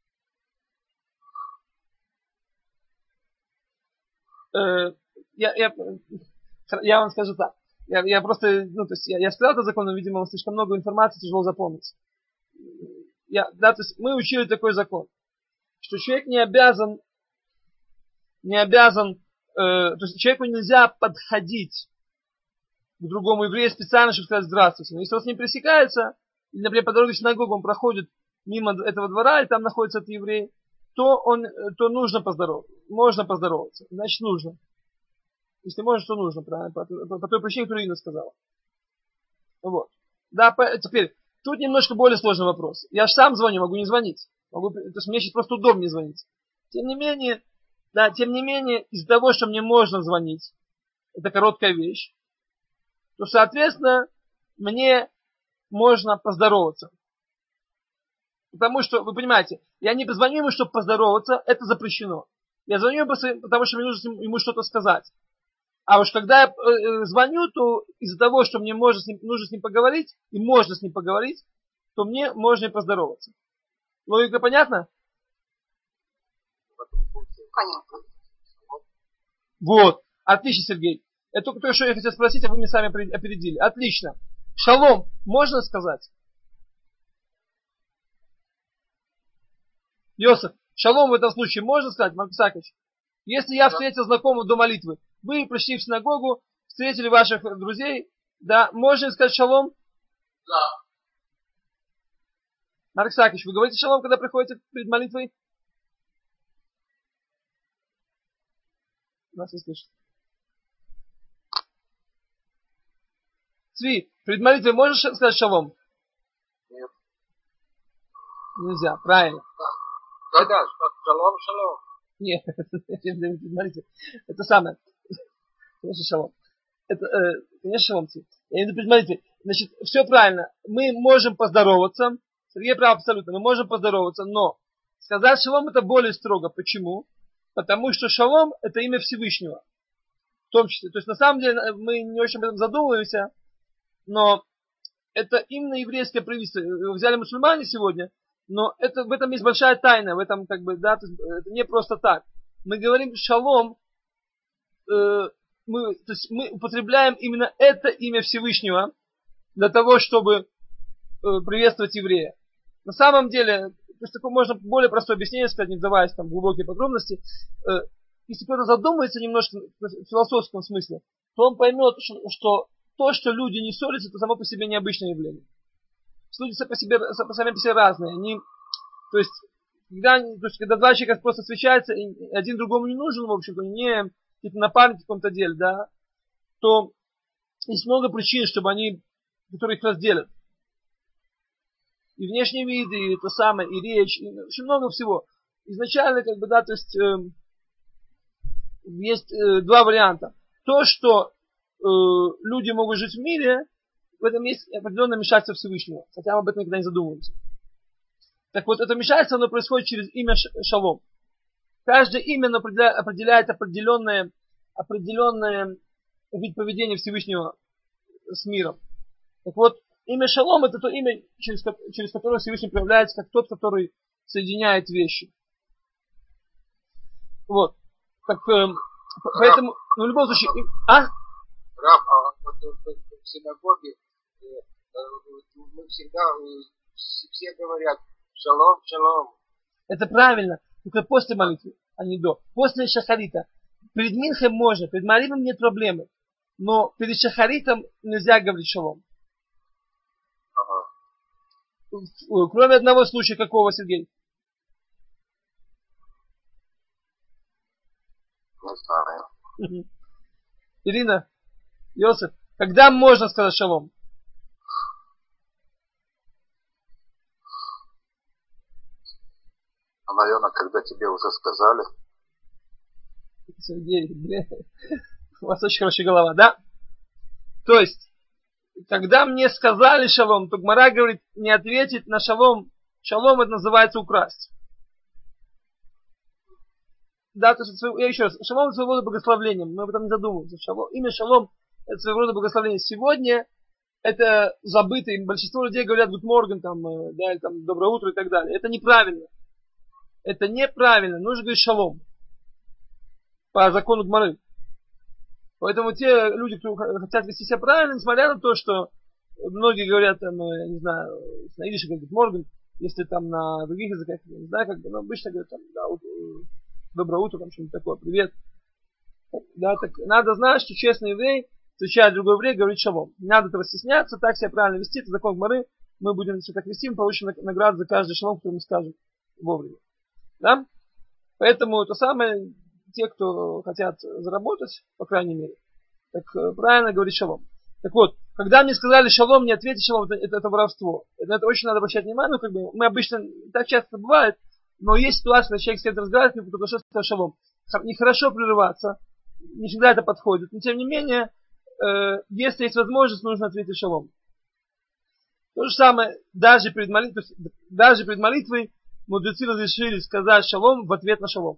Э, я, я, я вам скажу так. Я, я просто, ну, то есть я, я сказал это закон, но, видимо, слишком много информации, тяжело запомнить. Я, да, то есть мы учили такой закон, что человек не обязан, не обязан, э, то есть человеку нельзя подходить к другому еврею специально, чтобы сказать здравствуйте. Но если он с ним пересекается, или, например, по дороге в синагогу он проходит мимо этого двора, и там находится этот еврей, то, он, то нужно поздороваться, можно поздороваться, значит нужно. Если можно, то нужно, правильно, по, по, по той причине, которую Ирина сказала. Вот. Да, по, теперь, тут немножко более сложный вопрос. Я же сам звоню, могу не звонить. Могу, то есть мне сейчас просто удобнее звонить. Тем не менее, да, тем не менее, из-за того, что мне можно звонить, это короткая вещь, то, соответственно, мне можно поздороваться. Потому что, вы понимаете, я не позвоню ему, чтобы поздороваться, это запрещено. Я звоню ему, потому что мне нужно ему что-то сказать. А уж когда я э, звоню, то из-за того, что мне можно с ним, нужно с ним поговорить, и можно с ним поговорить, то мне можно и поздороваться. Логика понятна? Понятно. Вот. Отлично, Сергей. Это только то, что я хотел спросить, а вы мне сами опередили. Отлично. Шалом, можно сказать? Йосиф, шалом в этом случае можно сказать, Марк Исаакович? Если я встретил знакомого до молитвы, вы пришли в синагогу, встретили ваших друзей, да, можно сказать шалом? Да. Марк Исаакович, вы говорите шалом, когда приходите перед молитвой? Нас не слышит. Цви, перед молитвой можешь сказать шалом? Нет. Нельзя, правильно. Да, да, шалом, шалом. Нет, смотрите, это самое. Конечно, шалом. Это, э, конечно, шалом. Я иду, смотрите, значит, все правильно. Мы можем поздороваться. Сергей прав абсолютно. Мы можем поздороваться, но сказать шалом это более строго. Почему? Потому что шалом это имя Всевышнего. В том числе. То есть на самом деле мы не очень об этом задумываемся, но это именно еврейское правительство. Его взяли мусульмане сегодня, но это, в этом есть большая тайна. В этом как бы, да, это не просто так. Мы говорим шалом, э, мы, то есть мы употребляем именно это имя Всевышнего для того, чтобы э, приветствовать еврея. На самом деле, то есть такое можно более простое объяснение сказать, не вдаваясь там в глубокие подробности. Э, если кто-то задумается немножко в философском смысле, то он поймет, что то, что люди не ссорятся, это само по себе необычное явление. Люди по себе, по сами по себе разные. Они, то, есть, когда, то есть, когда два человека просто встречаются, и один другому не нужен, в общем-то, не напарник в каком-то деле, да, то есть много причин, чтобы они, которые их разделят. И внешний вид, и то самое, и речь, и очень много всего. Изначально, как бы, да, то есть, э, есть э, два варианта. То, что э, люди могут жить в мире, в этом есть определенное вмешательство Всевышнего. Хотя мы об этом никогда не задумываемся. Так вот, это вмешательство, оно происходит через имя Шалом. Каждое имя определяет определенное, определенное вид поведения Всевышнего с миром. Так вот, имя Шалом это то имя, через, через которое Всевышний проявляется как тот, который соединяет вещи. Вот. Так, э, поэтому, ну, в любом случае... А? Раб, а вот в синагоге мы всегда, все говорят шалом, шалом. Это правильно. Только после молитвы, а не до. После шахарита. Перед Минхем можно, перед молитвой нет проблемы. Но перед шахаритом нельзя говорить шалом. Ага. Кроме одного случая, какого, Сергей? Не знаю. Ирина, Йосиф, когда можно сказать шалом? Ну, наверное, когда тебе уже сказали. Сергей, блин, у вас очень хорошая голова, да? То есть, когда мне сказали шалом, то Гмара говорит, не ответить на шалом. Шалом это называется украсть. Да, то есть, я еще раз, шалом это своего рода благословление, мы об этом не задумываемся. Шалом, имя шалом это своего рода благословение. Сегодня это забыто, и большинство людей говорят good morning, там, да, или там доброе утро и так далее. Это неправильно. Это неправильно, нужно говорить шалом. По закону Гмары. Поэтому те люди, кто хотят вести себя правильно, несмотря на то, что многие говорят, там, я не знаю, на идише говорят good morning, если там на других языках, я не знаю, как бы, но обычно говорят, там, да, доброе утро, там что-нибудь такое, привет. Да, так надо знать, что честный еврей, встречая другой еврей, говорит шалом. Не надо этого стесняться, так себя правильно вести, это закон Гмары. Мы будем все так вести, мы получим награду за каждый шалом, который мы скажем вовремя. Да? Поэтому то самое, те, кто хотят заработать, по крайней мере, так правильно говорить шалом. Так вот, когда мне сказали шалом, не ответить шалом, это, это, это воровство. Это, это очень надо обращать внимание, ну, как бы, мы обычно, так часто бывает, но есть ситуация, когда человек с кем-то разговаривает, потому что сказал шалом. Нехорошо прерываться, не всегда это подходит, но тем не менее, э, если есть возможность, нужно ответить шалом. То же самое, даже перед молитвой, даже перед молитвой мудрецы разрешили сказать шалом в ответ на шалом.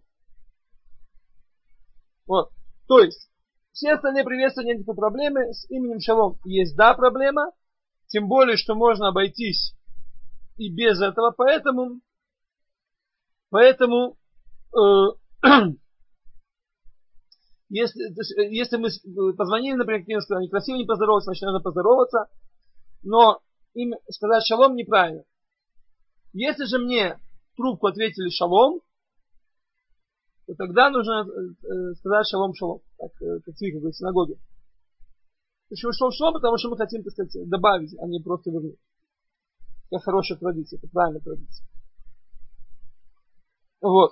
Вот. То есть, все остальные приветствия нет никакой проблемы. С именем шалом есть, да, проблема. Тем более, что можно обойтись и без этого. Поэтому, поэтому э, если, если мы позвонили, например, каким-то сказали, некрасиво не поздороваться, значит, надо поздороваться. Но им сказать шалом неправильно. Если же мне трубку ответили шалом, то тогда нужно сказать шалом шалом, так, как Цвика говорит в синагоге. Почему шалом шалом? Потому что мы хотим, так сказать, добавить, а не просто вернуть. Это хорошая традиция, это правильная традиция. Вот.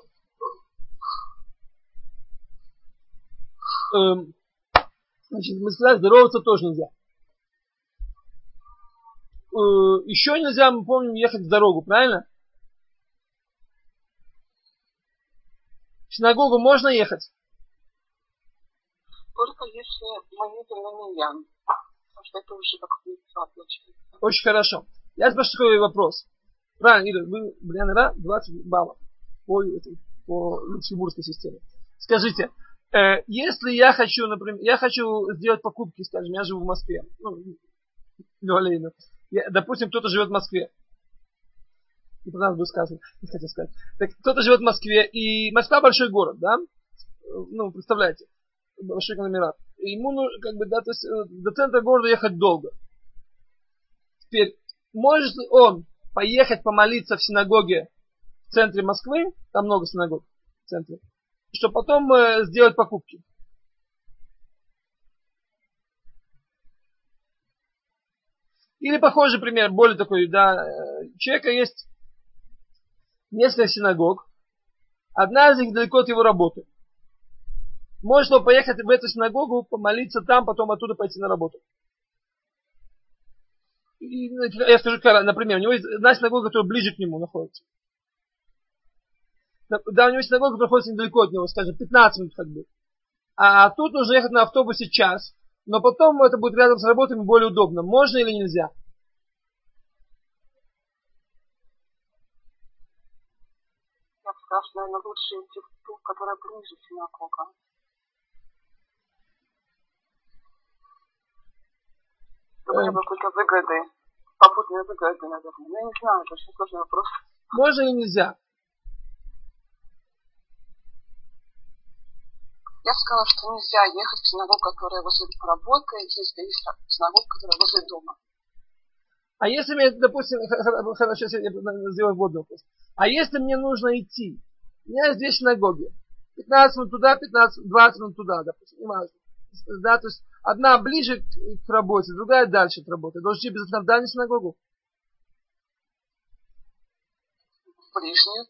Эм, значит, мы сказали, здороваться тоже нельзя. Э, еще нельзя, мы помним, ехать в дорогу, правильно? В синагогу можно ехать? Только если молитвенный миньян. Потому что это уже как митцва получается. Очень хорошо. Я спрашиваю вопрос. Правильно, Ида, вы, Брианера, двадцать баллов по, по люксембургской системе. Скажите, э, если я хочу, например, я хочу сделать покупки, скажем, я живу в Москве, ну, я, допустим, кто-то живет в Москве, не про нас будет сказано, не хотел сказать. Так, кто-то живет в Москве, и Москва большой город, да? Ну, представляете, большой конгломерат. Ему нужно, как бы, да, то есть, до центра города ехать долго. Теперь, может ли он поехать помолиться в синагоге в центре Москвы, там много синагог в центре, чтобы потом э, сделать покупки? Или похожий пример, более такой, да, у человека есть несколько синагог, одна из них далеко от его работы. Может он поехать в эту синагогу, помолиться там, потом оттуда пойти на работу. И, я скажу, например, у него есть одна синагога, которая ближе к нему находится. Да, у него есть синагога, которая находится недалеко от него, скажем, пятнадцать минут ходьбы. А тут нужно ехать на автобусе час, но потом это будет рядом с работой более удобно. Можно или нельзя? Я бы сказала, что, наверное, лучше идти в ту, которая ближе синагога. Чтобы не было какой-то выгоды, попутные выгоды, наверное. Я не знаю, это очень сложный вопрос. Можно или нельзя? Я бы сказала, что нельзя ехать в синагогу, которая возле работы, если есть синагога, которая возле дома. А если мне, допустим, хорошо, сейчас я сделаю вводный вопрос. А если мне нужно идти? У меня здесь синагоги. пятнадцать минут туда, пятнадцать, двадцать минут туда, допустим, не важно. Да, то есть одна ближе к работе, другая дальше от работы. Я должен идти обязательно в дальнюю синагогу? Ближнюю.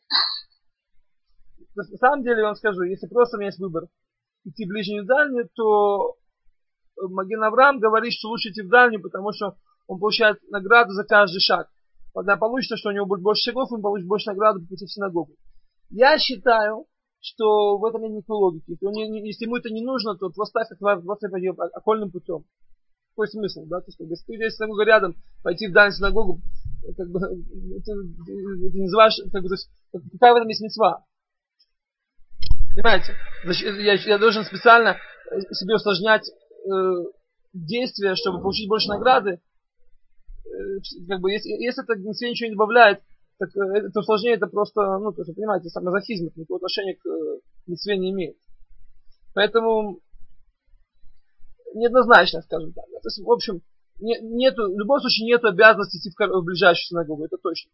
На самом деле, я вам скажу, если просто у меня есть выбор идти в ближнюю и дальнюю, то Маген Авраам говорит, что лучше идти в дальнюю, потому что он получает награду за каждый шаг. Когда получится, что у него будет больше шагов, он получит больше награды по пути в синагогу. Я считаю, что в этом нет никакой логики. Если ему это не нужно, то просто так, как просто пойдем окольным путем. Какой смысл, да? То есть, если ты здесь синагога рядом, пойти в дальнюю синагогу, как бы, ты, ты не называешь, как бы, то есть, какая в этом есть мицва? Понимаете? Я, я должен специально себе усложнять э, действия, чтобы получить больше награды. Э, как бы, если, если это себе ничего не добавляет, так это усложнение, это просто, ну, то есть, понимаете, сам мазохизм, это никакого отношения к э, мицве не имеет. Поэтому неоднозначно, скажем так. То есть, в общем, не, нету, в любом случае нет обязанности идти в, в ближайшую синагогу, это точно.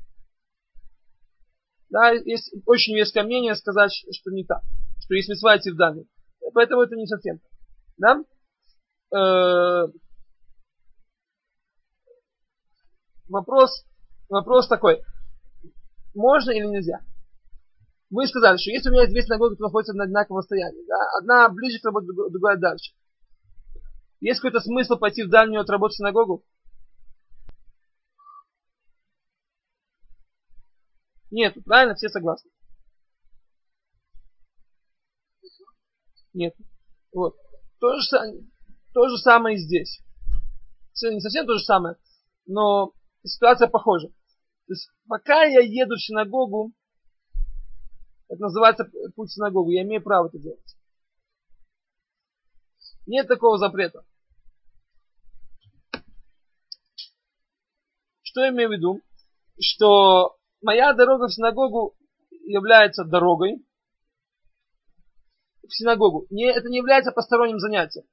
Да, есть очень веское мнение сказать, что не так, что есть мицва идти в дальнюю. Поэтому это не совсем так. Да? Э-э- вопрос, вопрос такой. Можно или нельзя? Вы сказали, что если у меня есть две синагоги, которые находятся на одинаковом расстоянии, да? Одна ближе к работе, другая дальше. Есть какой-то смысл пойти в дальнюю от работы синагогу? Нет, правильно, все согласны? Нет. Вот. То же, то же самое и здесь. Не совсем то же самое, но ситуация похожа. То есть, пока я еду в синагогу, это называется путь в синагогу, я имею право это делать. Нет такого запрета. Что я имею в виду? Что моя дорога в синагогу является дорогой в синагогу. Не, это не является посторонним занятием.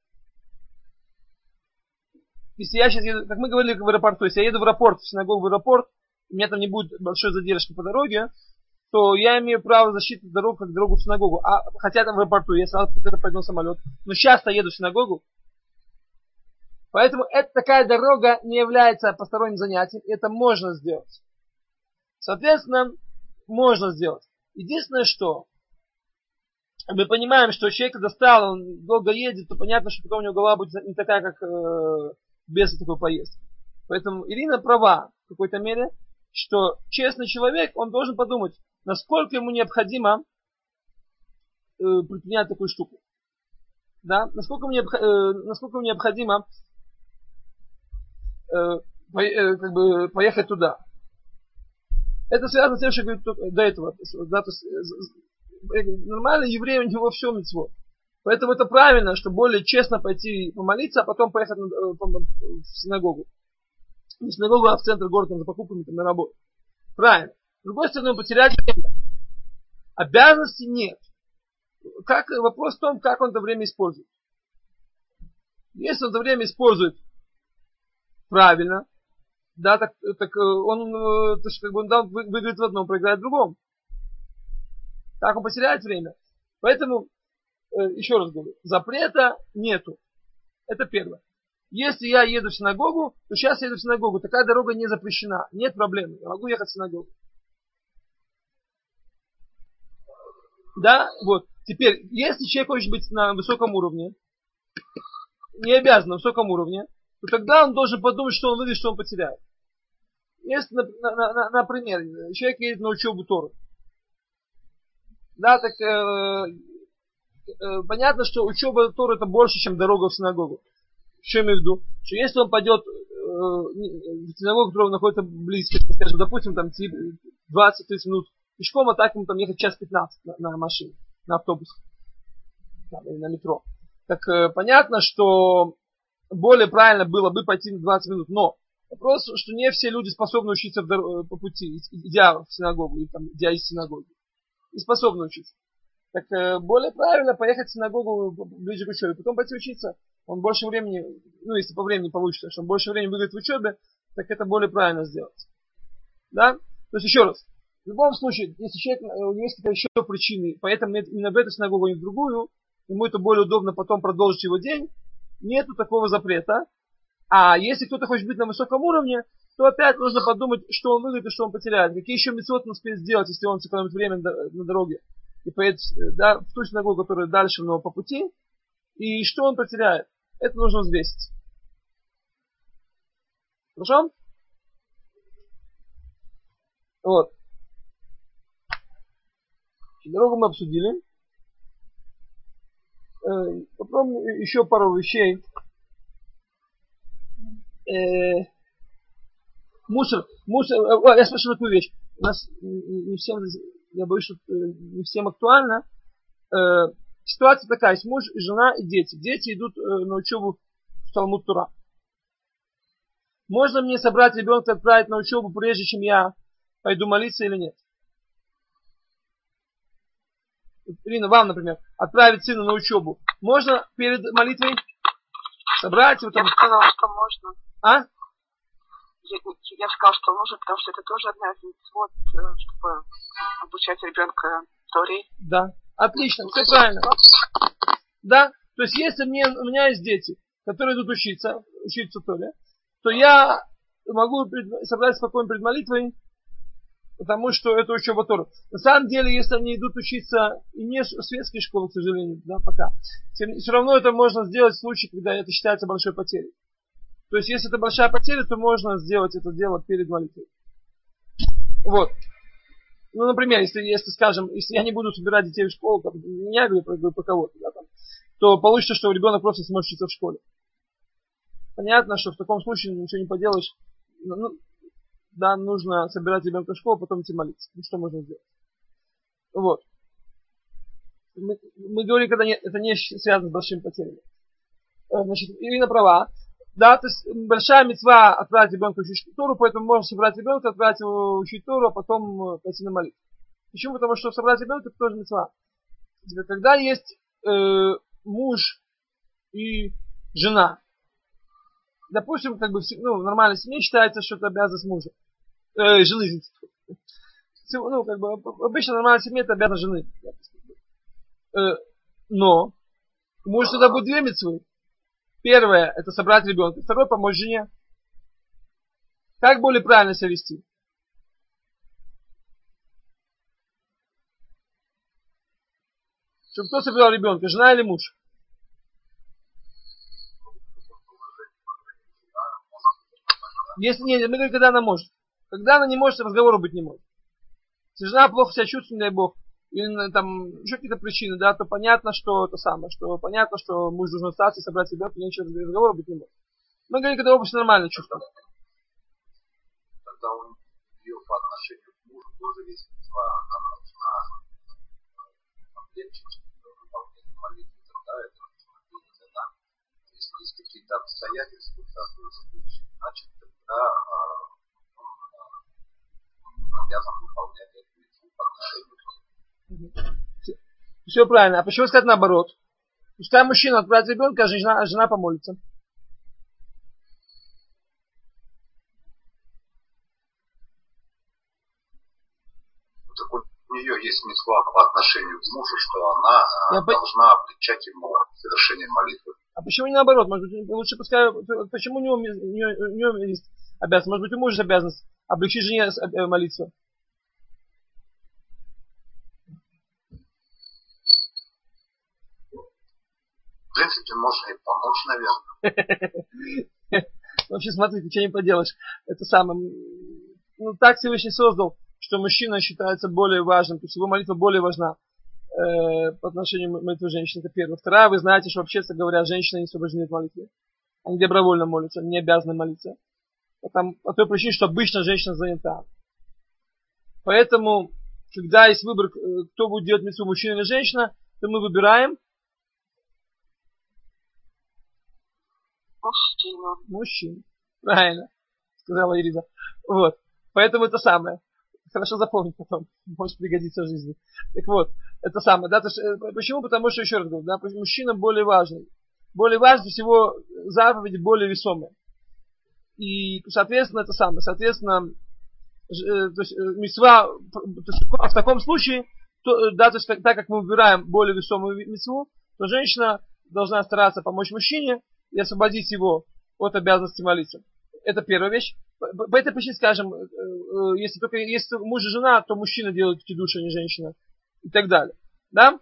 Если я сейчас еду, как мы говорили в аэропорту, если я еду в аэропорт, в синагогу в аэропорт, у меня там не будет большой задержки по дороге, то я имею право защиты дорогу как дорогу в синагогу. А хотя там в аэропорту, я сразу пойду на самолет. Но сейчас-то еду в синагогу. Поэтому эта такая дорога не является посторонним занятием. И это можно сделать. Соответственно, можно сделать. Единственное, что мы понимаем, что человек, когда стал, он долго едет, то понятно, что потом у него голова будет не такая, как э, без такой поездки. Поэтому Ирина права в какой-то мере, что честный человек, он должен подумать, насколько ему необходимо э, предпринять такую штуку. Да? Насколько мне, э, насколько мне необходимо э, по, э, как бы поехать туда. Это связано с тем, что я говорю до этого. Да, то есть, нормально еврей, у него все мицвот. Поэтому это правильно, что более честно пойти помолиться, а потом поехать в синагогу. Не в синагогу, а в центр города за покупками, там, на работу. Правильно. С другой стороны, потерять время. Обязанностей нет. Как, вопрос в том, как он это время использует. Если он это время использует правильно, да, так, так он, то есть, как бы он да, выиграет в одном, проиграет в другом. Так он потеряет время. Поэтому, еще раз говорю, запрета нету. Это первое. Если я еду в синагогу, то сейчас я еду в синагогу. Такая дорога не запрещена. Нет проблем. Я могу ехать в синагогу. Да, вот. Теперь, если человек хочет быть на высоком уровне, не обязан на высоком уровне, то тогда он должен подумать, что он выйдет, что он потеряет. Если, например, человек едет на учебу Торы. Да, так э, э, понятно, что учеба Торы это больше, чем дорога в синагогу. Что я имею в виду? Что если он пойдет э, в синагогу, которая находится близко, скажем, допустим, там двадцать-тридцать минут пешком, а так ему там ехать час пятнадцать на, на машине, на автобусе, там, или на метро. Так э, понятно, что более правильно было бы пойти на двадцать минут, но вопрос, что не все люди способны учиться в, по пути, идя в синагогу, или там, идя из синагоги. Не способны учиться. Так э, более правильно поехать в синагогу ближе к учебе, потом пойти учиться. Он больше времени, ну если по времени получится, что он больше времени выиграет в учебе, так это более правильно сделать. Да? То есть еще раз, в любом случае, если человек, у него есть какие-то еще причины, поэтому именно в эту синагогу, а не в другую, ему это более удобно потом продолжить его день, нету такого запрета. А если кто-то хочет быть на высоком уровне, то опять нужно подумать, что он выиграет и что он потеряет. Какие еще мицвот он успеет сделать, если он сэкономит время на дороге и поедет, да, в ту синагогу, которая дальше, но по пути, и что он потеряет. Это нужно взвесить. Хорошо? Вот. Дорогу мы обсудили. Попробуем еще пару вещей. Э, мусор, мусор, о, я спрошу такую вещь. У нас не всем, я боюсь, что не всем актуально. Э, ситуация такая, есть муж, жена и дети. Дети идут на учебу в Талмуд Тора. Можно мне собрать ребенка, отправить на учебу, прежде чем я пойду молиться или нет? Ирина, вам, например, отправить сына на учебу. Можно перед молитвой собрать его там? Я сказала, что можно. А? Я, я сказала, что можно, потому что это тоже одна из мицвот, чтобы обучать ребенка Торе. Да, отлично, все правильно. Да, то есть если мне, у меня есть дети, которые идут учиться, учиться Торе, то я могу собрать спокойно перед молитвой, потому что это учеба Торы. На самом деле, если они идут учиться и не в светские школы, к сожалению, да, пока, тем, все равно это можно сделать в случае, когда это считается большой потерей. То есть, если это большая потеря, то можно сделать это дело перед молитвой. Вот. Ну, например, если, если скажем, если я не буду собирать детей в школу, там, не я говорю про, про кого-то, да, там, то получится, что ребенок просто сможет учиться в школе. Понятно, что в таком случае ничего не поделаешь. Ну, да, нужно собирать ребенка в школу, потом идти молиться. Ну, что можно сделать? Вот. Мы, мы говорим, когда не, это не связано с большими потерями. Значит, Ирина права. Да, то есть большая мицва отправить ребенка учить Тору, поэтому можно собрать ребенка, отправить его учить Тору, а потом пойти на молитву. Почему? Потому что собрать ребенка это тоже мицва. Теперь, когда есть э, муж и жена, допустим, как бы ну, в нормальной семье считается, что это обязанность мужа. Э, жены, извините. Ну, как бы обычно в нормальной семье это обязанность жены. Э, но муж тогда будет две мицвы. Первое это собрать ребенка, второе помочь жене. Как более правильно себя вести? Чтобы кто собирал ребенка, жена или муж? Если нет, мы говорим, когда она может. Когда она не может, разговора быть не может. Если жена плохо себя чувствует, не дай бог, или там еще какие-то причины, да, то понятно, что это самое, что понятно, что муж должен остаться и собрать ребенка, и ничего разговора быть не может. Мы говорим, когда оба нормально чувствуют. Тогда у нее по отношению к мужу тоже есть митцва, она должна облегчить выполнение молитвы, тогда это делать она. Если есть какие-то обстоятельства, значит, тогда он обязан выполнять эту митцву по отношению к ней. Все правильно. А почему сказать наоборот? Пускай мужчина отправит ребенка, а жена, а жена помолится. Так у нее есть митцва по отношению к мужу, что она Я должна по... облегчать ему совершение молитвы. А почему не наоборот? Может быть, лучше пускай... Почему у него, у него, у него есть обязанность? Может быть, у мужа есть обязанность облегчить жене молиться? В принципе, можно и помочь, наверное. Вообще, смотри, ничего не поделаешь. Это самое... Ну, так Всевышний создал, что мужчина считается более важным, то есть его молитва более важна э, по отношению к молитве женщины. Это первое. Второе, вы знаете, что вообще, говоря, женщина не освобождены от молитвы. Они добровольно молятся, они не обязаны молиться. Потому, по той причине, что обычно женщина занята. Поэтому, когда есть выбор, кто будет делать митцву, мужчина или женщина, то мы выбираем Мужчину. Мужчину. Правильно, сказала Ирина. Вот. Поэтому это самое. Хорошо запомнить потом. Может пригодиться в жизни. Так вот, это самое. Да, то есть, почему? Потому что, еще раз говорю, да, мужчина более важный. Более важный, всего заповеди более весомые. И, соответственно, это самое. Соответственно, то есть, митцва, то есть, в таком случае, то, да, то есть, так как мы выбираем более весомую митцву, то женщина должна стараться помочь мужчине и освободить его от обязанности молиться. Это первая вещь. По этой причине, скажем, если только если муж и жена, то мужчина делает кидуш, а не женщина. И так далее. Да?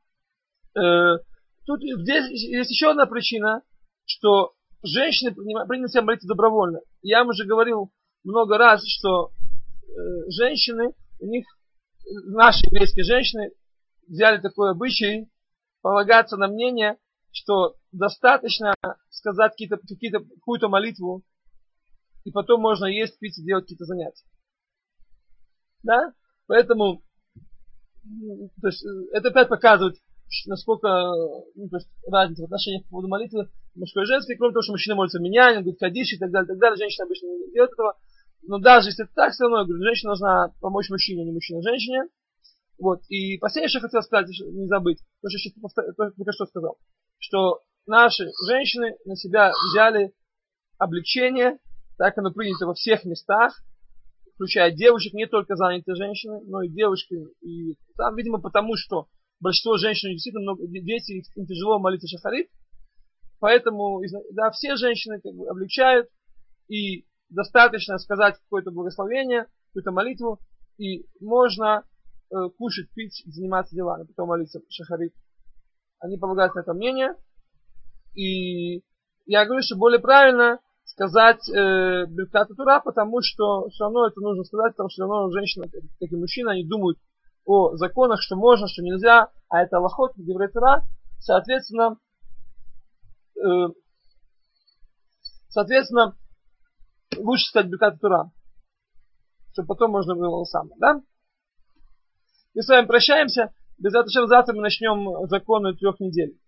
Тут здесь есть еще одна причина, что женщины приняли себя молиться добровольно. Я вам уже говорил много раз, что женщины, у них, наши еврейские женщины, взяли такой обычай полагаться на мнение, что достаточно сказать какие-то, какие-то, какую-то молитву, и потом можно есть, пить и делать какие-то занятия. Да? Поэтому то есть, это опять показывает, насколько ну, то есть, разница в отношениях по поводу молитвы мужской и женской. Кроме того, что мужчина молится миньяне, говорит кадиш и так далее, так далее. Женщина обычно не делает этого. Но даже если это так, все равно, я говорю, женщина должна помочь мужчине, а не мужчина женщине. Вот. И последнее, что я хотел сказать, не забыть, то, что я только что сказал, что наши женщины на себя взяли облегчение, так оно принято во всех местах, включая девушек, не только занятые женщины, но и девушки. И там, видимо, потому что большинство женщин действительно много, дети, им тяжело молиться шахарит, поэтому да, все женщины как бы облегчают, и достаточно сказать какое-то благословение, какую-то молитву, и можно э, кушать, пить, заниматься делами, потом молиться шахарит. Они полагаются на это мнение, и я говорю, что более правильно сказать э, Биркат Тура, потому что все равно это нужно сказать, потому что все равно женщина, как и мужчина, они думают о законах, что можно, что нельзя, а это алахот, Деврей Тура, соответственно, э, соответственно, лучше сказать Биркат Тура, чтобы потом можно было самое, да? Мы с вами прощаемся, без этого завтра мы начнем законы трех недель.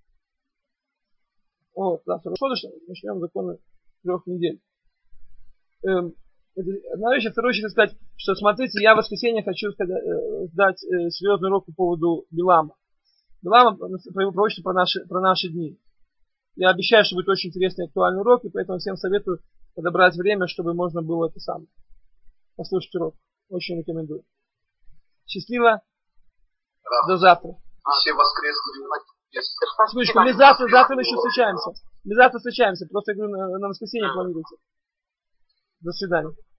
Вот, завтра начнем законы трех недель. Эм, одна вещь, а вторую хочу сказать, что смотрите, я в воскресенье хочу сказать, э, дать э, серьезный урок по поводу Билама. Билама пророчество про наши, про наши дни. Я обещаю, что будет очень интересный и актуальный урок, и поэтому всем советую подобрать время, чтобы можно было это самое послушать урок. Очень рекомендую. Счастливо. До завтра. Все воскресные. Спасибо. Мы завтра, завтра мы еще встречаемся. Мы завтра встречаемся. Просто я говорю, на, на воскресенье планируйте. До свидания.